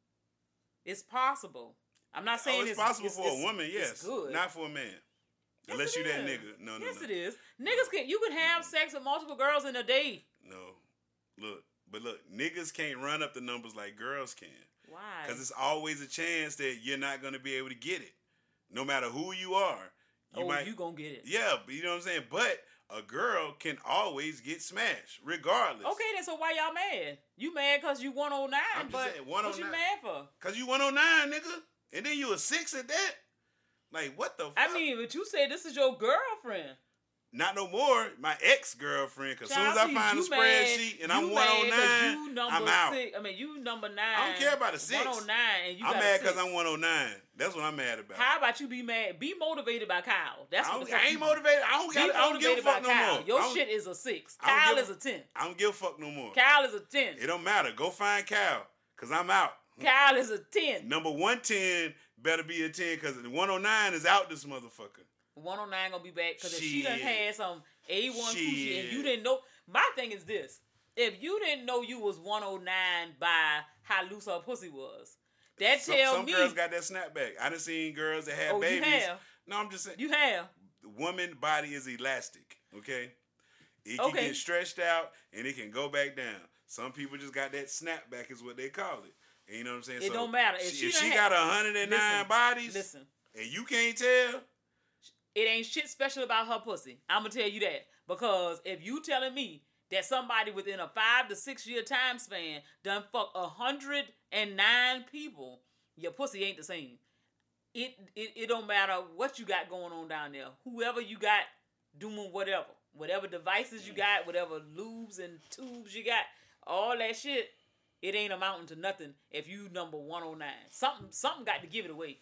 It's possible. I'm not saying
Oh, it's,
it's
possible
it's,
for
it's-
a woman, yes.
It's good.
Not for a man.
Yes,
Unless
it
you that
is.
nigga. No, no,
yes,
no.
it is. Niggas can you can have sex with multiple girls in a day.
No. Look, but look, niggas can't run up the numbers like girls can.
Why?
Because it's always a chance that you're not going to be able to get it. No matter who you are. You
oh,
might,
you gonna get it.
Yeah, but you know what I'm saying? But a girl can always get smashed, regardless.
Okay, then so why y'all mad? You mad because you one oh nine,
I'm just
but
saying,
what you
one oh nine.
mad for?
Because you one oh nine, nigga. And then you a six at that? Like, what the fuck?
I mean, but you said this is your girlfriend.
Not no more. My ex-girlfriend. Because as soon as I
Child,
find a
you mad-
spreadsheet and I'm
you
one oh
mad 'cause
nine,
you number
I'm out.
Six. I mean, you number nine.
I don't care about a six.
one oh nine and you
I'm
got
mad
a six.
because I'm one oh nine. That's what I'm mad about.
How about you be mad? Be motivated by Kyle. That's
I,
what
don't,
the fuck
I ain't
you-
motivated. I don't,
Be
got, I don't give a
motivated
fuck
by
no
Kyle.
more.
Your
I don't-
shit is a six.
I don't
Kyle
give
is
a-
a ten.
I don't give a fuck no more.
Kyle is a ten.
It don't matter. Go find Cal. Because I'm out.
Kyle is a ten.
Number one ten better be a ten because the one oh nine is out this motherfucker.
one oh nine gonna be back because if she done
Shit.
had some A one coochie and
Shit.
you didn't know. My thing is this: if you didn't know you was one oh nine by how loose her pussy was, that
Some,
tell
some
me.
girls got that snapback. I done seen girls that had
Oh, you
babies.
have?
No, I'm just saying.
You have.
The woman body is elastic, okay? It can
Okay.
get stretched out and it can go back down. Some people just got that snapback is what they call it. And you know what I'm saying?
It
So
don't matter. If
she,
she
if
done
she
had-
got one hundred nine
Listen,
bodies
Listen,
and you can't tell,
it ain't shit special about her pussy. I'm gonna tell you that because if you telling me that somebody within a five to six year time span done fuck a hundred and nine people, your pussy ain't the same. It, it it don't matter what you got going on down there. Whoever you got doing whatever, whatever devices you got, whatever lubes and tubes you got, all that shit, it ain't amounting to nothing if you number one oh nine. Something something got to give it away.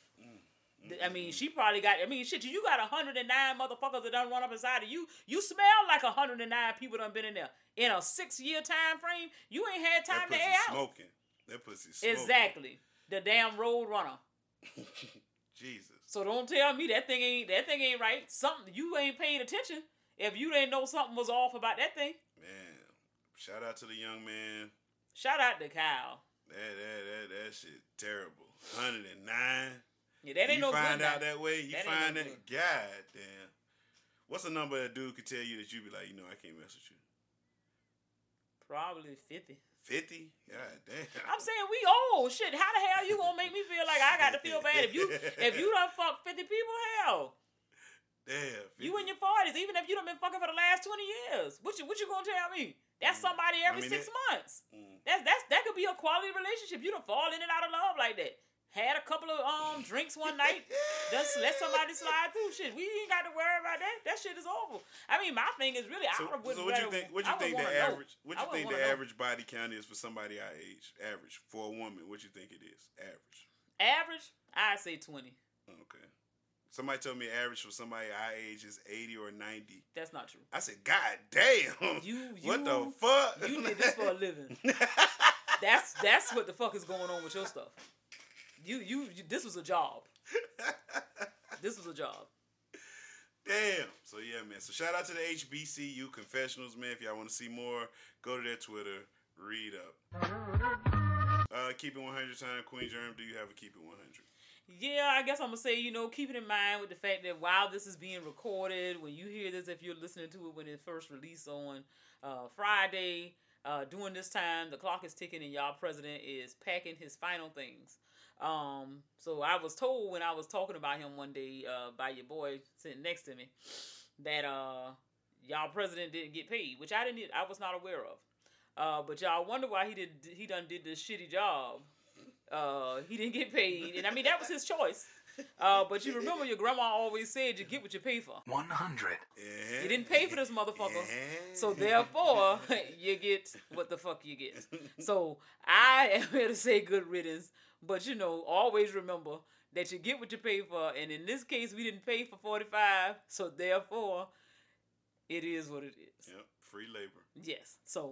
I mean, she probably got. I mean, shit. You got one hundred nine motherfuckers that done run up inside of you. You smell like one hundred nine people done been in there in a six year time frame. You ain't had time
that
to
pussy
air out.
smoking. That pussy smoking.
Exactly. The damn road runner.
Jesus.
So don't tell me that thing ain't that thing ain't right. Something you ain't paying attention. If you didn't know something was off about that thing.
Man, shout out to the young man.
Shout out to Kyle.
That that that that shit terrible. one hundred nine.
Yeah, that ain't
you
no
find
good
out
now.
that way. You
That ain't
find
no
that. God damn. What's a number a dude could tell you that you be like, you know, I can't mess with you.
Probably fifty.
fifty? God damn.
I'm saying we old. Shit, how the hell you gonna make me feel like I got to feel bad if you if you done fuck fifty people? Hell.
Damn. fifty.
You in your forties, even if you done been fucking for the last twenty years. What you what you gonna tell me? That's somebody every
I mean,
six
that,
months.
Mm.
That's that's that could be a quality relationship. You done fall in and out of love like that. Had a couple of um drinks one night. Just let somebody slide through. Shit, we ain't got to worry about that. That shit is over. I mean, my thing is really,
So,
I would.
so what you think? What you think the average? What you think the
know.
average body count is for somebody our age? Average for a woman. What you think it is? Average.
Average, I'd say twenty.
Okay. Somebody told me average for somebody our age is eighty or ninety.
That's not true.
I said, God damn.
You, you
what the fuck?
You did this for a living. that's that's what the fuck is going on with your stuff. You, you, you this was a job. This was a job.
Damn. So yeah, man. So shout out to the H B C U Confessionals, man. If y'all want to see more, go to their Twitter. Read up. Uh, keep it one hundred time. Queen Germ, do you have a keep it one hundred?
Yeah, I guess I'm going to say, you know, keep it in mind with the fact that while this is being recorded, when you hear this, if you're listening to it when it first released on uh, Friday, uh, during this time, the clock is ticking and y'all president is packing his final things. Um, so I was told when I was talking about him one day uh, by your boy sitting next to me that uh, y'all president didn't get paid, which I didn't, I was not aware of. Uh, but y'all wonder why he did, he done did this shitty job. Uh, he didn't get paid, and I mean that was his choice. Uh, but you remember your grandma always said you get what you pay for.
One hundred.
Yeah.
You didn't pay for this motherfucker,
Yeah.
so therefore you get what the fuck you get. So I am here to say good riddance, but you know always remember that you get what you pay for, and in this case we didn't pay for forty-five, so therefore it is what it is.
Yep, free labor.
Yes, so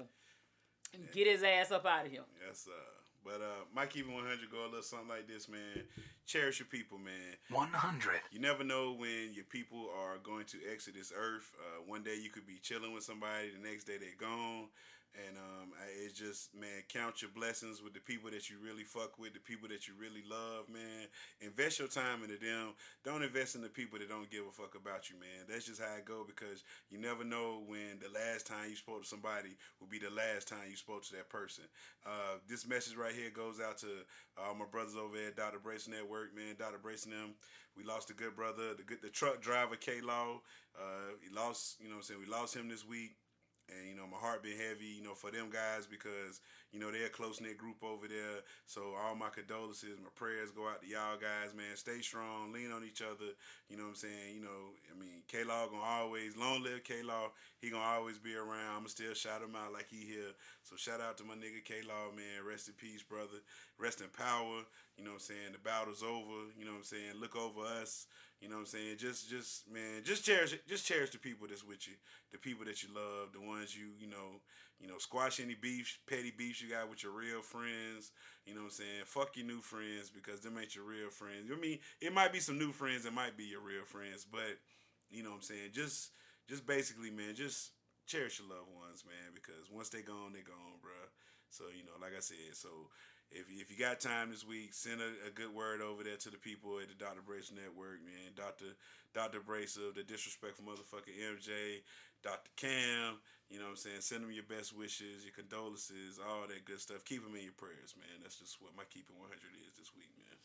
get his ass up out of here.
Yes, uh. But uh, my keep it one hundred go a little something like this, man. Cherish your people, man.
one hundred.
You never know when your people are going to exit this earth. Uh, one day you could be chilling with somebody, the next day they're gone. And um, it's just, man, count your blessings with the people that you really fuck with, the people that you really love, man. Invest your time into them. Don't invest in the people that don't give a fuck about you, man. That's just how it go, because you never know when the last time you spoke to somebody will be the last time you spoke to that person. Uh, this message right here goes out to uh, my brothers over at Doctor Brace Network, man. Doctor Brace and them. We lost a good brother, the good the truck driver, K-Law. Uh, he lost, you know what I'm saying, we lost him this week. And, you know, my heart been heavy, you know, for them guys because, you know, they're a close-knit group over there. So all my condolences, my prayers go out to y'all guys, man. Stay strong, lean on each other. You know what I'm saying? You know, I mean, K-Law gonna always, long live K-Law. He gonna always be around. I'ma still shout him out like he here. So shout out to my nigga K-Law, man. Rest in peace, brother. Rest in power. You know what I'm saying? The battle's over. You know what I'm saying? Look over us. You know what I'm saying? Just, just, man, just cherish it. Just cherish the people that's with you, the people that you love, the ones you, you know, you know, squash any beefs, petty beefs you got with your real friends. You know what I'm saying? Fuck your new friends because them ain't your real friends. I mean, it might be some new friends that might be your real friends, but you know what I'm saying? Just, just basically, man, just cherish your loved ones, man, because once they gone, they gone, bruh. So, you know, like I said, so. If you, if you got time this week, send a, a good word over there to the people at the Doctor Brace Network, man. Doctor Doctor Brace of the Disrespectful Motherfucker M J, Doctor Cam, you know what I'm saying? Send them your best wishes, your condolences, all that good stuff. Keep them in your prayers, man. That's just what my Keep It one hundred is this week, man.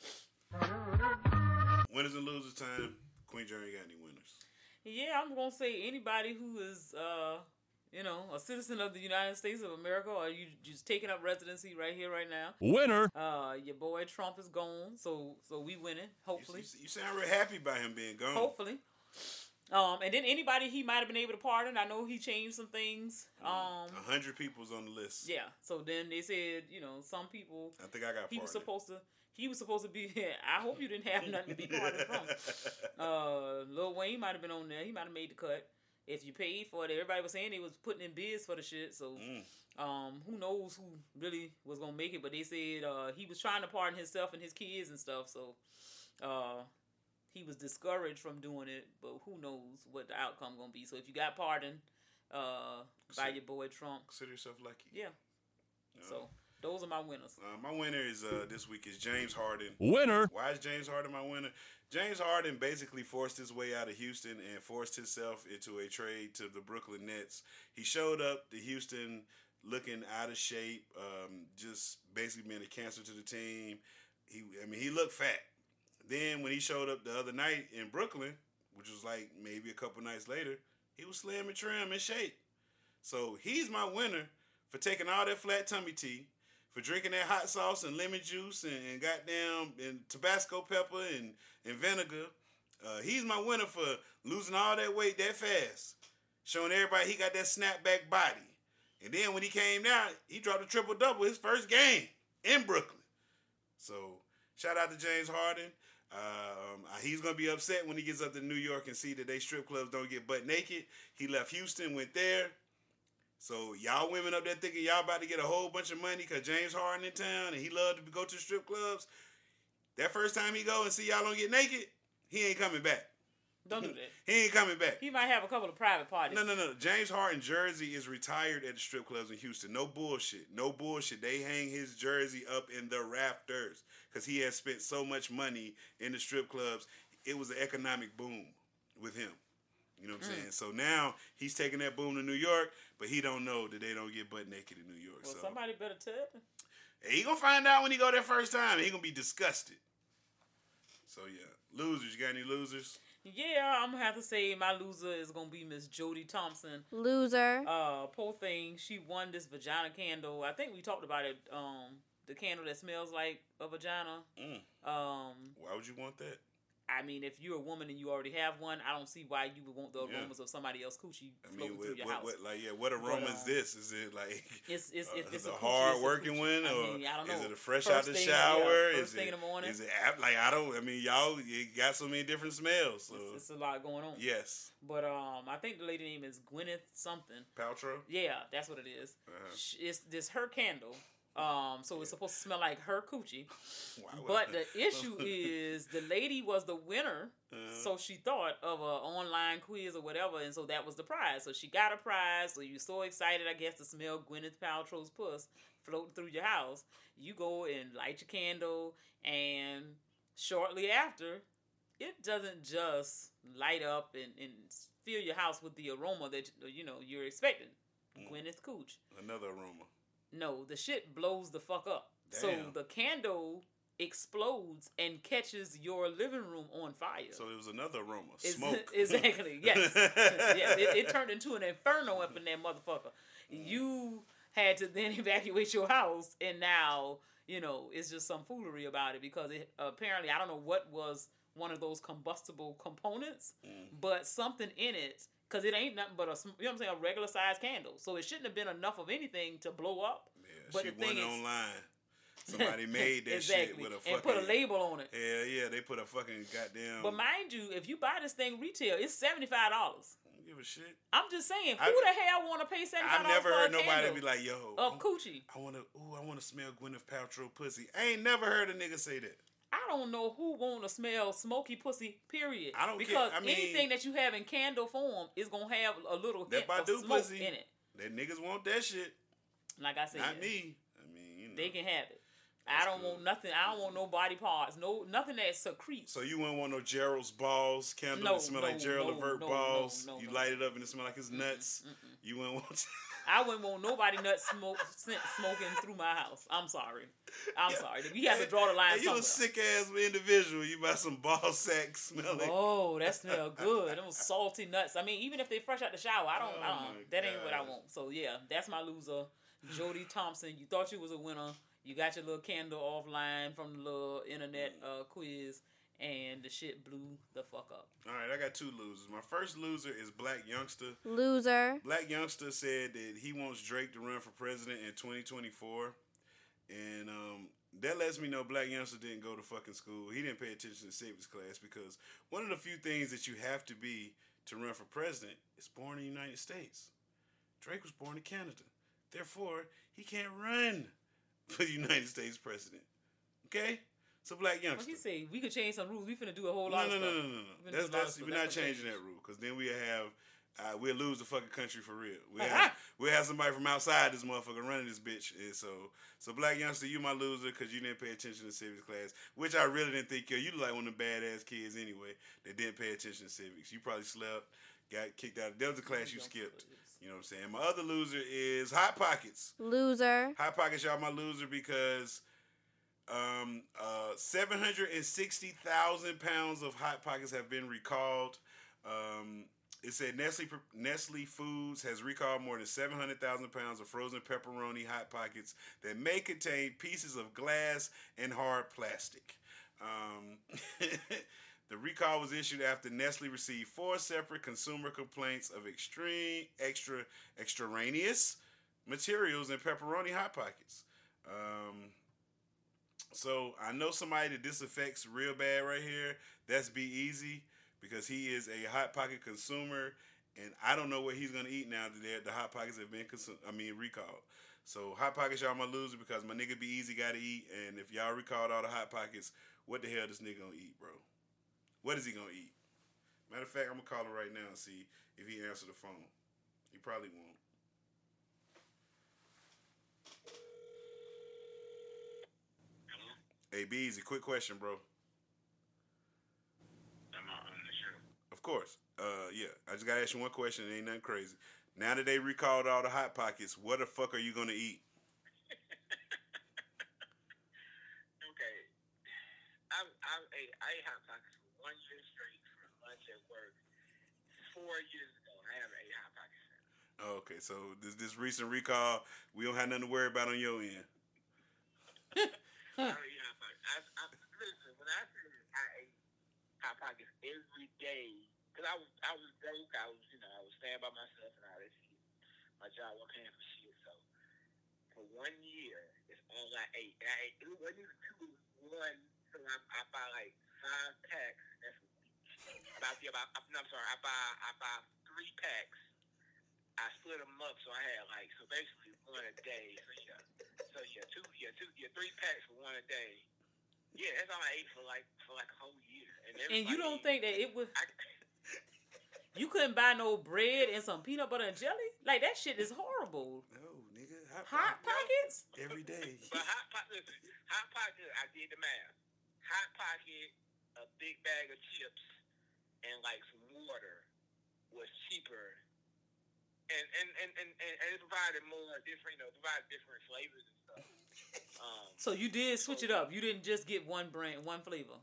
Winners and losers time. Queen Jerry, got any winners?
Yeah, I'm going to say anybody who is... Uh... you know, a citizen of the United States of America, or you just taking up residency right here, right now.
Winner.
Uh, your boy Trump is gone, so so we winning. Hopefully,
you, you sound real happy about him being gone.
Hopefully. Um, and then anybody he might have been able to pardon. I know he changed some things. Um,
a hundred people's on the list.
Yeah. So then they said, you know, some people.
I think I got.
He
pardoned.
was supposed to. He was supposed to be. I hope you didn't have nothing to be pardoned from. Uh, Lil Wayne might have been on there. He might have made the cut. If you paid for it, everybody was saying they was putting in bids for the shit. So, mm. um, who knows who really was gonna make it? But they said uh, he was trying to pardon himself and his kids and stuff. So, uh, he was discouraged from doing it. But who knows what the outcome gonna be? So, if you got pardoned uh, by your boy Trump,
consider yourself lucky.
Yeah. Uh, so. Those are my winners.
Uh, my winner is uh, this week is James Harden.
Winner.
Why is James Harden my winner? James Harden basically forced his way out of Houston and forced himself into a trade to the Brooklyn Nets. He showed up to Houston looking out of shape, um, just basically being a cancer to the team. He, I mean, he looked fat. Then when he showed up the other night in Brooklyn, which was like maybe a couple nights later, he was slim and trim and shape. So he's my winner for taking all that flat tummy tea, for drinking that hot sauce and lemon juice and, and goddamn and Tabasco pepper and, and vinegar. Uh, he's my winner for losing all that weight that fast, showing everybody he got that snapback body. And then when he came down, he dropped a triple-double his first game in Brooklyn. So shout out to James Harden. Um, he's going to be upset when he gets up to New York and see that they strip clubs don't get butt naked. He left Houston, went there. So y'all women up there thinking y'all about to get a whole bunch of money because James Harden in town and he loved to go to strip clubs. That first time he go and see y'all don't get naked, he ain't coming back.
Don't do that.
He ain't coming back.
He might have a couple of private parties.
No, no, no. James Harden jersey is retired at the strip clubs in Houston. No bullshit. No bullshit. They hang his jersey up in the rafters because he has spent so much money in the strip clubs. It was an economic boom with him. You know what I'm mm. saying? So now he's taking that boom to New York, but he don't know that they don't get butt naked in New York.
Well,
so
somebody better tell him.
He gonna find out when he go there first time. He gonna be disgusted. So yeah, losers. You got any losers?
Yeah, I'm gonna have to say my loser is gonna be Miss Jody Thompson.
Loser.
Uh, poor thing. She won this vagina candle. I think we talked about it. Um, the candle that smells like a vagina.
Mm.
Um,
why would you want that?
I mean, if you're a woman and you already have one, I don't see why you would want the aromas yeah. of somebody else's coochie
I
floating
mean, what,
through your
what,
house.
What, like, yeah, what aroma
but, uh,
is this? Is it like
it's it's
uh,
it's, it's
a,
a
hard
coochie,
working one,
I
or
mean, I don't know.
is it a fresh
first
out the
thing,
shower?
Yeah,
is
first thing
it,
in the morning.
Is it like I don't? I mean, y'all you got so many different smells. So.
It's, it's a lot going on.
Yes,
but um, I think the lady name is Gwyneth something.
Paltrow.
Yeah, that's what it is.
Uh-huh.
It's this her candle. Um, so it's supposed to smell like her coochie.
Wow.
But the issue is the lady was the winner, uh-huh. so she thought of an online quiz or whatever, and so that was the prize. So she got a prize, so you're so excited, I guess, to smell Gwyneth Paltrow's puss floating through your house. You go and light your candle, and shortly after, it doesn't just light up and, and fill your house with the aroma that, you know, you're expecting. Mm. Gwyneth Cooch.
Another aroma.
No, the shit blows the fuck up.
Damn.
So the candle explodes and catches your living room on fire.
So it was another aroma.
It's,
Smoke.
Exactly. Yes. yes. It, it turned into an inferno up in that motherfucker. You had to then evacuate your house, and now, you know, it's just some foolery about it because it apparently, I don't know what was one of those combustible components, mm. but something in it. Because it ain't nothing but a, you know what I'm saying, a regular sized candle. So it shouldn't have been enough of anything to blow up.
Yeah,
but
she
the thing
went
is,
online. Somebody made that
exactly.
shit with a fucking...
and put a label on it.
Yeah, yeah, they put a fucking goddamn...
But mind you, if you buy this thing retail, it's seventy-five dollars.
I don't give a shit.
I'm just saying, who
I,
the hell want to pay seventy-five dollars
I've never
for
heard
a
nobody
candle
be like, yo...
of coochie.
I want to ooh, I want to smell Gwyneth Paltrow pussy. I ain't never heard a nigga say that.
I don't know who want to smell smoky pussy, period.
I don't
because
care. I mean,
anything that you have in candle form is going to have a little hint
that
of smoke
pussy,
in it.
That niggas want that shit.
Like I said.
Not me. I mean, you know.
They can have it. That's I don't good. want nothing. I don't want no body parts. No, nothing that secretes.
So you wouldn't want no Gerald's balls candle
no,
that smell
no,
like Gerald
no,
Levert
no,
balls.
No, no,
you
no.
light it up and it smell like his nuts.
Mm-mm.
You wouldn't want.
I wouldn't want nobody nuts smoke smoking through my house. I'm sorry. I'm yeah. sorry. We have to draw the line.
Hey, you a sick ass individual. You buy some ball sack smelling.
Oh, that smell good. Them salty nuts. I mean, even if they fresh out the shower, I don't.
Oh
I don't. That ain't what I want. So yeah, that's my loser, Jody Thompson. You thought you was a winner. You got your little candle offline from the little internet uh, quiz, and the shit blew the fuck up.
All right, I got two losers. My first loser is Black Youngster.
Loser.
Black Youngster said that he wants Drake to run for president in twenty twenty-four. And um, that lets me know Black Youngster didn't go to fucking school. He didn't pay attention to civics class because one of the few things that you have to be to run for president is born in the United States. Drake was born in Canada. Therefore, he can't run for the United States president. Okay? So Black Youngster.
What he say? We could change some rules. We finna do a whole
no,
lot
no,
of
no,
stuff.
No, no, no, no. That's, that's, we're not changing that rule because then we'll have, uh, we'll lose the fucking country for real. We'll have, we'll have somebody from outside this motherfucker running this bitch. And so, so Black Youngster, you my loser because you didn't pay attention to civics class, which I really didn't think you. You look like one of the badass kids anyway that didn't pay attention to civics. You probably slept, got kicked out. That was the class you skipped. You know what I'm saying? My other loser is Hot Pockets.
Loser.
Hot Pockets, y'all my loser because um, uh, seven hundred sixty thousand pounds of Hot Pockets have been recalled. Um, it said Nestle Nestle Foods has recalled more than seven hundred thousand pounds of frozen pepperoni Hot Pockets that may contain pieces of glass and hard plastic. Um, the recall was issued after Nestle received four separate consumer complaints of extreme, extra, extraneous materials in pepperoni Hot Pockets. Um, so I know somebody that this affects real bad right here. That's Be Easy, because he is a Hot Pocket consumer, and I don't know what he's gonna eat now that the Hot Pockets have been consumed. I mean recalled. So Hot Pockets, y'all my loser because my nigga Be Easy gotta eat, and if y'all recalled all the Hot Pockets, what the hell this nigga gonna eat, bro? What is he gonna eat? Matter of fact, I'm gonna call him right now and see if he answer the phone. He probably won't. Hey, Be Easy, quick question, bro.
Am I on the show?
Of course. Uh, yeah. I just gotta ask you one question. It ain't nothing crazy. Now that they recalled all the Hot Pockets, what the fuck are you gonna eat?
Okay. I I ate I ate Hot Pockets for one year straight for lunch at work. Four years ago, I haven't ate Hot Pockets since.
Okay, so this this recent recall, we don't have nothing to worry about on your end.
I don't eat Hot Pockets. I, I, listen, when I said I ate Hot Pockets every day, because I was I was broke, I was you know I was staying by myself and all that shit. My job wasn't paying for shit, so for one year, it's all I ate. And I ate it wasn't even two, it was one. So I, I buy like five packs. That's about yeah, about no, I'm sorry. I buy I buy three packs. I split them up, so I had like so basically one a day. So yeah, so yeah, two yeah two yeah three packs for one a day. Yeah, that's all I ate for like for like a whole year. And,
and you don't think that it was? I, you couldn't buy no bread and some peanut butter and jelly? Like that shit is horrible.
No, nigga. Hot,
hot Pockets
every day.
But hot pocket, listen, hot pocket. I did the math. Hot Pocket, a big bag of chips, and like some water was cheaper, and and, and, and, and it provided more different, you know, provided different flavors and stuff. Um,
so you did switch it up. You didn't just get one brand, one flavor.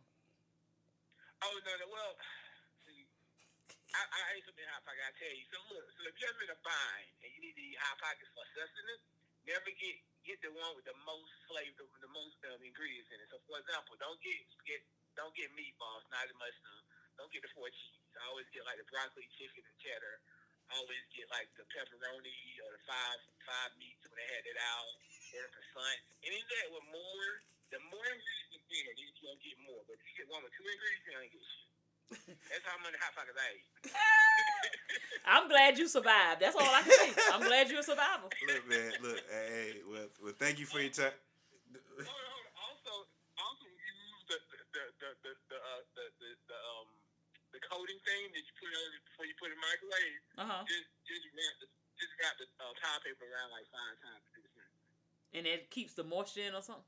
Oh no, no. Well, see, I, I ate something Hot Pocket. I tell you. So look, so if you're ever in a bind and you need to eat Hot Pockets for sustenance, never get. Get the one with the most flavor, the most um, ingredients in it. So, for example, don't get get don't get meatballs, not as much stuff. Don't get the four cheese. I always get like the broccoli, chicken, and cheddar. I always get like the pepperoni or the five five meats when they had it out, or the croissant. Any of that with more, the more ingredients the better. Then you gonna get more. But if you get one or two ingredients, you don't get shit. That's how many Hot Pockets I ate.
I'm glad you survived. That's all I can say. I'm glad you're a survivor.
Look, man. Look. Hey, well, well thank you for your time.
Hold on, hold on. Also, also use the the the the the, uh, the, the, the um the coating thing that you put on before you put it in the microwave.
Uh-huh.
Just just wrap the just wrap the uh, towel paper around like five times.
And it keeps the moisture in or something.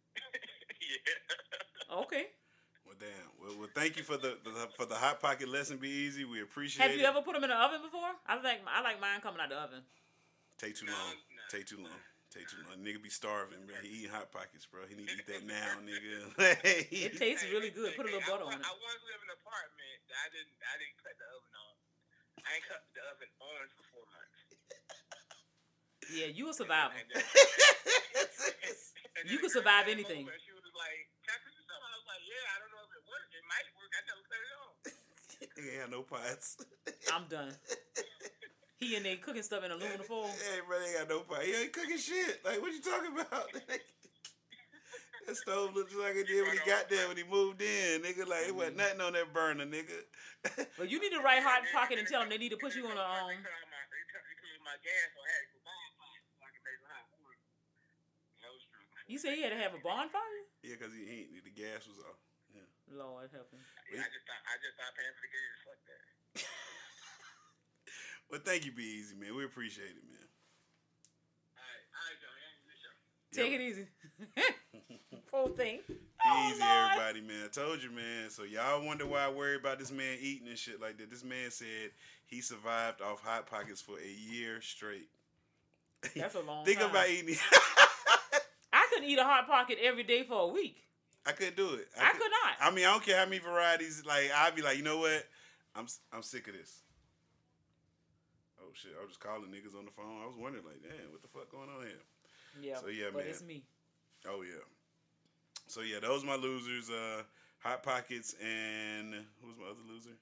Yeah.
Okay.
Well, damn. Well, well, thank you for the, the for the Hot Pocket lesson. Be Easy. We appreciate it.
Have you ever put them in the oven before? I like I like mine coming out the oven.
Take too long. No. Take too long. Take too long. Nigga be starving, bro. He eating Hot Pockets, bro. He need to eat that now, nigga.
It tastes really good. Put a little butter on it.
I once lived in an apartment that I didn't I didn't cut the oven on. I ain't cut the oven on for four months.
Yeah, you a survivor.
And then, and
you can survive anything.
She was like, "Can I cook you something?" I was like, "Yeah, I don't know if it works. It might work. I never cut it on."
He ain't got no pots.
I'm done. He in there cooking stuff in aluminum foil.
Hey, bro, they ain't got no pot. He ain't cooking shit. Like, what you talking about? That stove looks like it did when he got there, when he moved in. Nigga, like, it wasn't nothing on that burner, nigga.
But you need to write Hot Pocket and tell them they need to put you on a... Um... You say he had to have a bonfire?
Yeah, because he, he the gas was off. Yeah.
Lord help him.
Yeah, I just thought, I just thought paying for the gas. Fuck that.
Well, thank you, Be Easy, man. We appreciate it, man.
All right, all right, Joe. Yeah,
Take it easy. Full thing.
Be
Oh,
Easy,
Lord.
everybody, man. I told you, man. So y'all wonder why I worry about this man eating and shit like that. This man said he survived off Hot Pockets for a year straight.
That's a long
Think
time.
about eating.
I couldn't eat a Hot Pocket every day for a week.
I couldn't do it.
I, I could not.
I mean, I don't care how many varieties. Like, I'd be like, you know what? I'm I'm sick of this. Oh shit! I was just calling niggas on the phone. I was wondering, like, damn, what the fuck going on here?
Yeah.
So yeah,
but
man.
it's me.
Oh yeah. So yeah, those my losers. Uh, Hot Pockets and who's my other loser?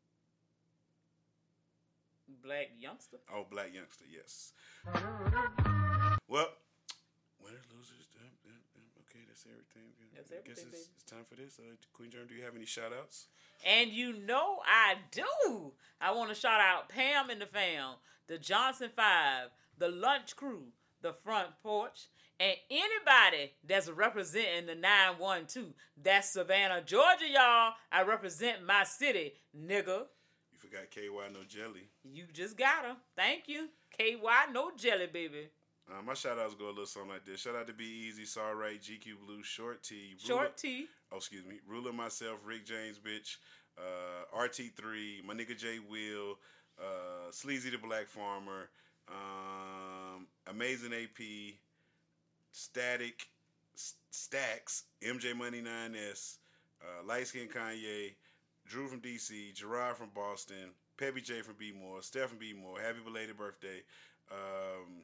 Black Youngster.
Oh, Black Youngster. Yes. Well, winners, losers. Damn, damn, damn. Okay, that's everything.
That's
I
everything,
guess it's,
baby.
it's time for this. Uh, Queen Germ, do you have any shout outs?
And you know I do. I want to shout out Pam and the fam, the Johnson Five, the Lunch Crew, the Front Porch, and anybody that's representing the nine one two. That's Savannah, Georgia, y'all. I represent my city, nigga.
You forgot K Y No Jelly.
You just got her. Thank you. K Y No Jelly, baby.
Uh, my shout outs go a little something like this. Shout out to Be Easy, Saw Right, G Q Blue, Short T.
Short
Ruler,
T.
Oh, excuse me. Ruler Myself, Rick James, bitch. Uh, R T three, my nigga J Will, uh, Sleazy the Black Farmer, um, Amazing A P, Static, S- Stacks, M J Money nine S, uh, Light Skin Kanye, Drew from D C, Gerard from Boston, Peppy J from B More, Steph from B More, happy belated birthday. Um,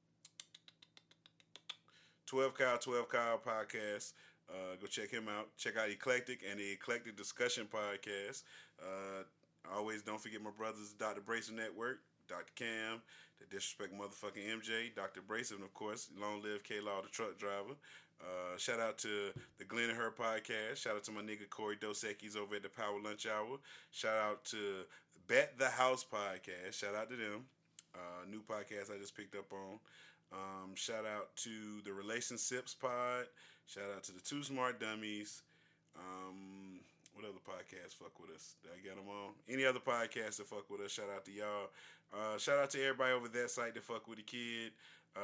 twelve Kyle, twelve Kyle podcast. Uh, go check him out. Check out Eclectic and the Eclectic Discussion podcast. Uh, always don't forget my brothers, Doctor Brayson Network, Doctor Cam, the Disrespect motherfucking M J, Doctor Brayson, of course, Long Live K-Law, the truck driver. Uh, shout out to the Glenn and Her podcast. Shout out to my nigga Corey Dos Equis over at the Power Lunch Hour. Shout out to Bet the House podcast. Shout out to them. Uh, new podcast I just picked up on. Um, shout out to the Relationships Pod. Shout out to the Two Smart Dummies. Um, what other podcasts fuck with us? Did I get them on? Any other podcasts that fuck with us? Shout out to y'all. Uh, shout out to everybody over that site that fuck with the kid.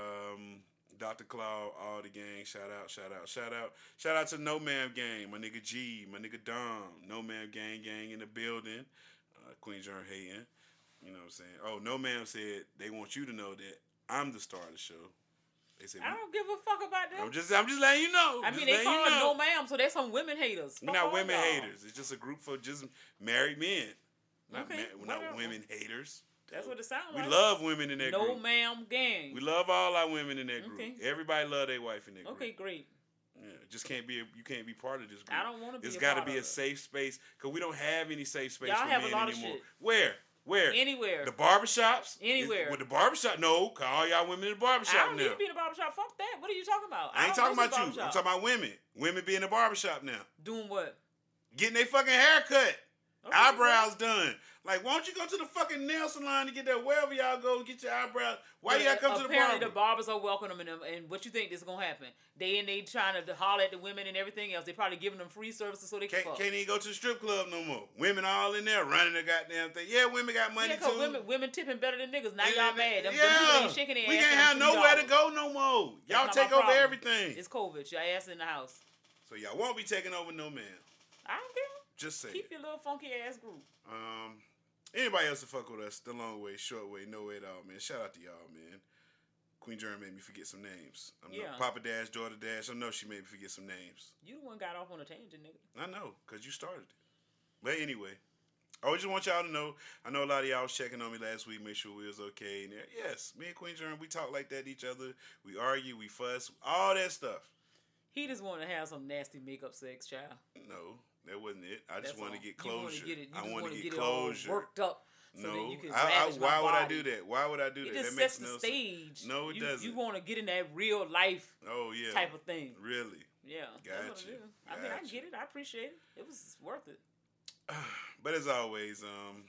Um, Doctor Claw, all the gang. Shout out, shout out, shout out. Shout out to No Ma'am Gang, my nigga G, my nigga Dom. No Ma'am Gang Gang in the building. Uh, Queen Germ hating. You know what I'm saying? Oh, No Ma'am said they want you to know that I'm the star of the show. They said,
I don't give a fuck about that.
I'm just, I'm just letting you know.
I
Just
mean, they
letting
call
you
it
know.
no ma'am, so there's some women haters.
We're
Fuck
not
all
women
y'all.
haters. It's just a group for just married men. Not
Okay,
ma- we're not
whatever.
women haters.
That's what it sounds
We
like.
love women in that
no
group.
ma'am gang.
We love all our women in that group.
Okay.
Everybody love their wife in that group.
Okay, great.
Yeah, just can't be. A, you can't be part of this group.
I don't wanna be
It's
a
got to
part
be
of
a
it.
safe space because we don't have any safe space
Y'all
for
have a
men
lot of
anymore.
shit.
Where? Where?
Anywhere.
The barbershops?
Anywhere.
Is, with the barbershop? No, call all y'all women in the
I
barbershop
don't
now.
need to be in the barbershop. Fuck that. What are you talking about?
I ain't
don't
talking
go to
about
the
you. I'm
barbershop.
talking about women. Women be in the barbershop now.
Doing what?
Getting their fucking hair cut.
Okay,
eyebrows done. Like, why don't you go to the fucking nail salon to get that? Wherever y'all go, get your eyebrows. Why
Well,
y'all come to the
apparently
barber?
the barbers are welcoming them, and what you think is gonna happen? They and they trying to holler at the women and everything else. They probably giving them free services so they can
Can't,
fuck.
can't even go to the strip club no more. Women all in there running the goddamn thing. Yeah, women got money
yeah, cause
too.
women women tipping better than niggas. Now
Yeah,
y'all mad. Them, them
yeah.
people ain't shaking their
We
ass
can't
for
have
them three
nowhere to
dollars.
go no more.
That's
Y'all
not
take
my
over
problem.
everything.
It's COVID. Your ass in the house.
So y'all won't be taking over no man.
I don't care.
Just say
Keep
it.
your little funky ass group.
Um, anybody else to fuck with us? The long way, short way, no way at all, man. Shout out to y'all, man. Queen Germ made me forget some names. I know
Yeah.
Papa Dash, Daughter Dash. I know she made me forget some names.
You the one got off on a tangent, nigga.
I know, because you started it. But anyway, I just want y'all to know, I know a lot of y'all was checking on me last week, make sure we was okay. And yes, me and Queen Germ, we talk like that to each other. We argue, we fuss, all that stuff.
He just want to have some nasty makeup sex, child.
No, that wasn't it. I just
That's
want to
all.
get
You wanna
closure.
get it- you
I
just
want
wanna
to
get
get
it all
closure.
worked up so
no,
that you can
I, I,
ravage my
why would I
body.
do that? Why would I do
It
that?
just
That makes
sets the
no sense.
stage.
No, it
you,
doesn't.
You want to get in that real life
Oh yeah,
type of thing.
Really?
Yeah, that's what
Gotcha.
it is. I mean, I
Gotcha.
get it. I appreciate it. It was worth it.
But as always, um,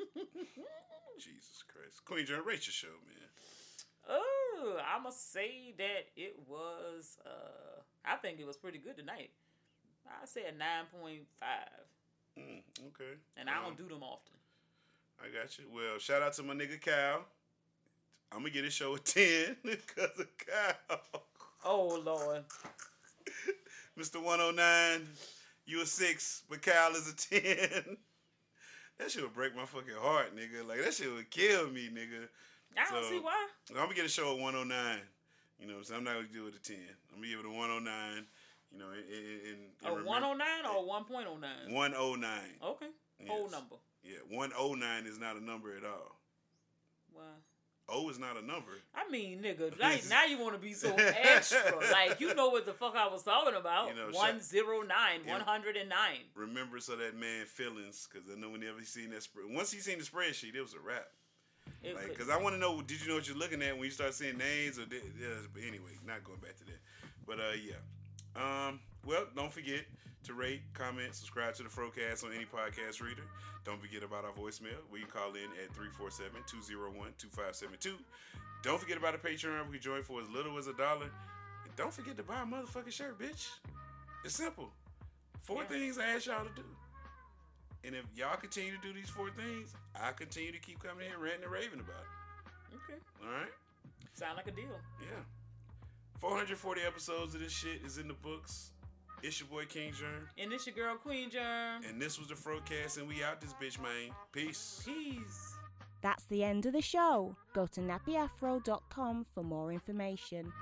Jesus Christ, Queen Germ, rate your show, man.
Oh, I must say that it was. Uh, I think it was pretty good tonight. I say a nine point five,
Mm, okay.
and I
Um,
don't do them often.
I got you. Well, shout out to my nigga Kyle. I'm gonna get his show a ten because of Kyle.
Oh Lord,
Man, Mister one oh nine, you a six, but Kyle is a ten. That shit would break my fucking heart, nigga. Like, that shit would kill me, nigga.
I don't
so,
see why.
I'm going to get a show at one oh nine. You know what I'm saying? I'm not going to do it at ten. I'm going to give it a one oh nine. You know, in, in, in
a one oh nine or a one point oh nine?
one oh nine.
Okay. Whole yes. number.
Yeah, one oh nine is not a number at all.
Why?
O is not a number.
I mean, nigga, like, now you want to be so extra. Like, you know what the fuck I was talking about. You know, one oh nine, one oh nine.
Remember so that man feelings, because I know whenever he seen that spread, once he seen the spreadsheet, it was a wrap. It like, because I want to know, did you know what you're looking at when you start seeing names? Or did, yeah, but anyway, not going back to that. But, uh, yeah. Um, well, don't forget to rate, comment, subscribe to the Frocast on any podcast reader. Don't forget about our voicemail. We can call in at three four seven, two oh one, two five seven two. Don't forget about the Patreon. We can join for as little as a dollar. And don't forget to buy a motherfucking shirt, bitch. It's simple. Four yeah. things I ask y'all to do. And if y'all continue to do these four things, I continue to keep coming here ranting and raving about it.
Okay.
All right?
Sound like a deal.
Yeah. four hundred forty episodes of this shit is in the books. It's your boy King Germ.
And it's your girl Queen Germ.
And this was the Frocast, and we out this bitch, man. Peace.
Peace.
That's the end of the show. Go to nappy afro dot com for more information.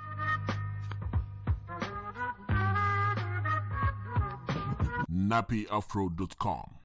nappy afro dot com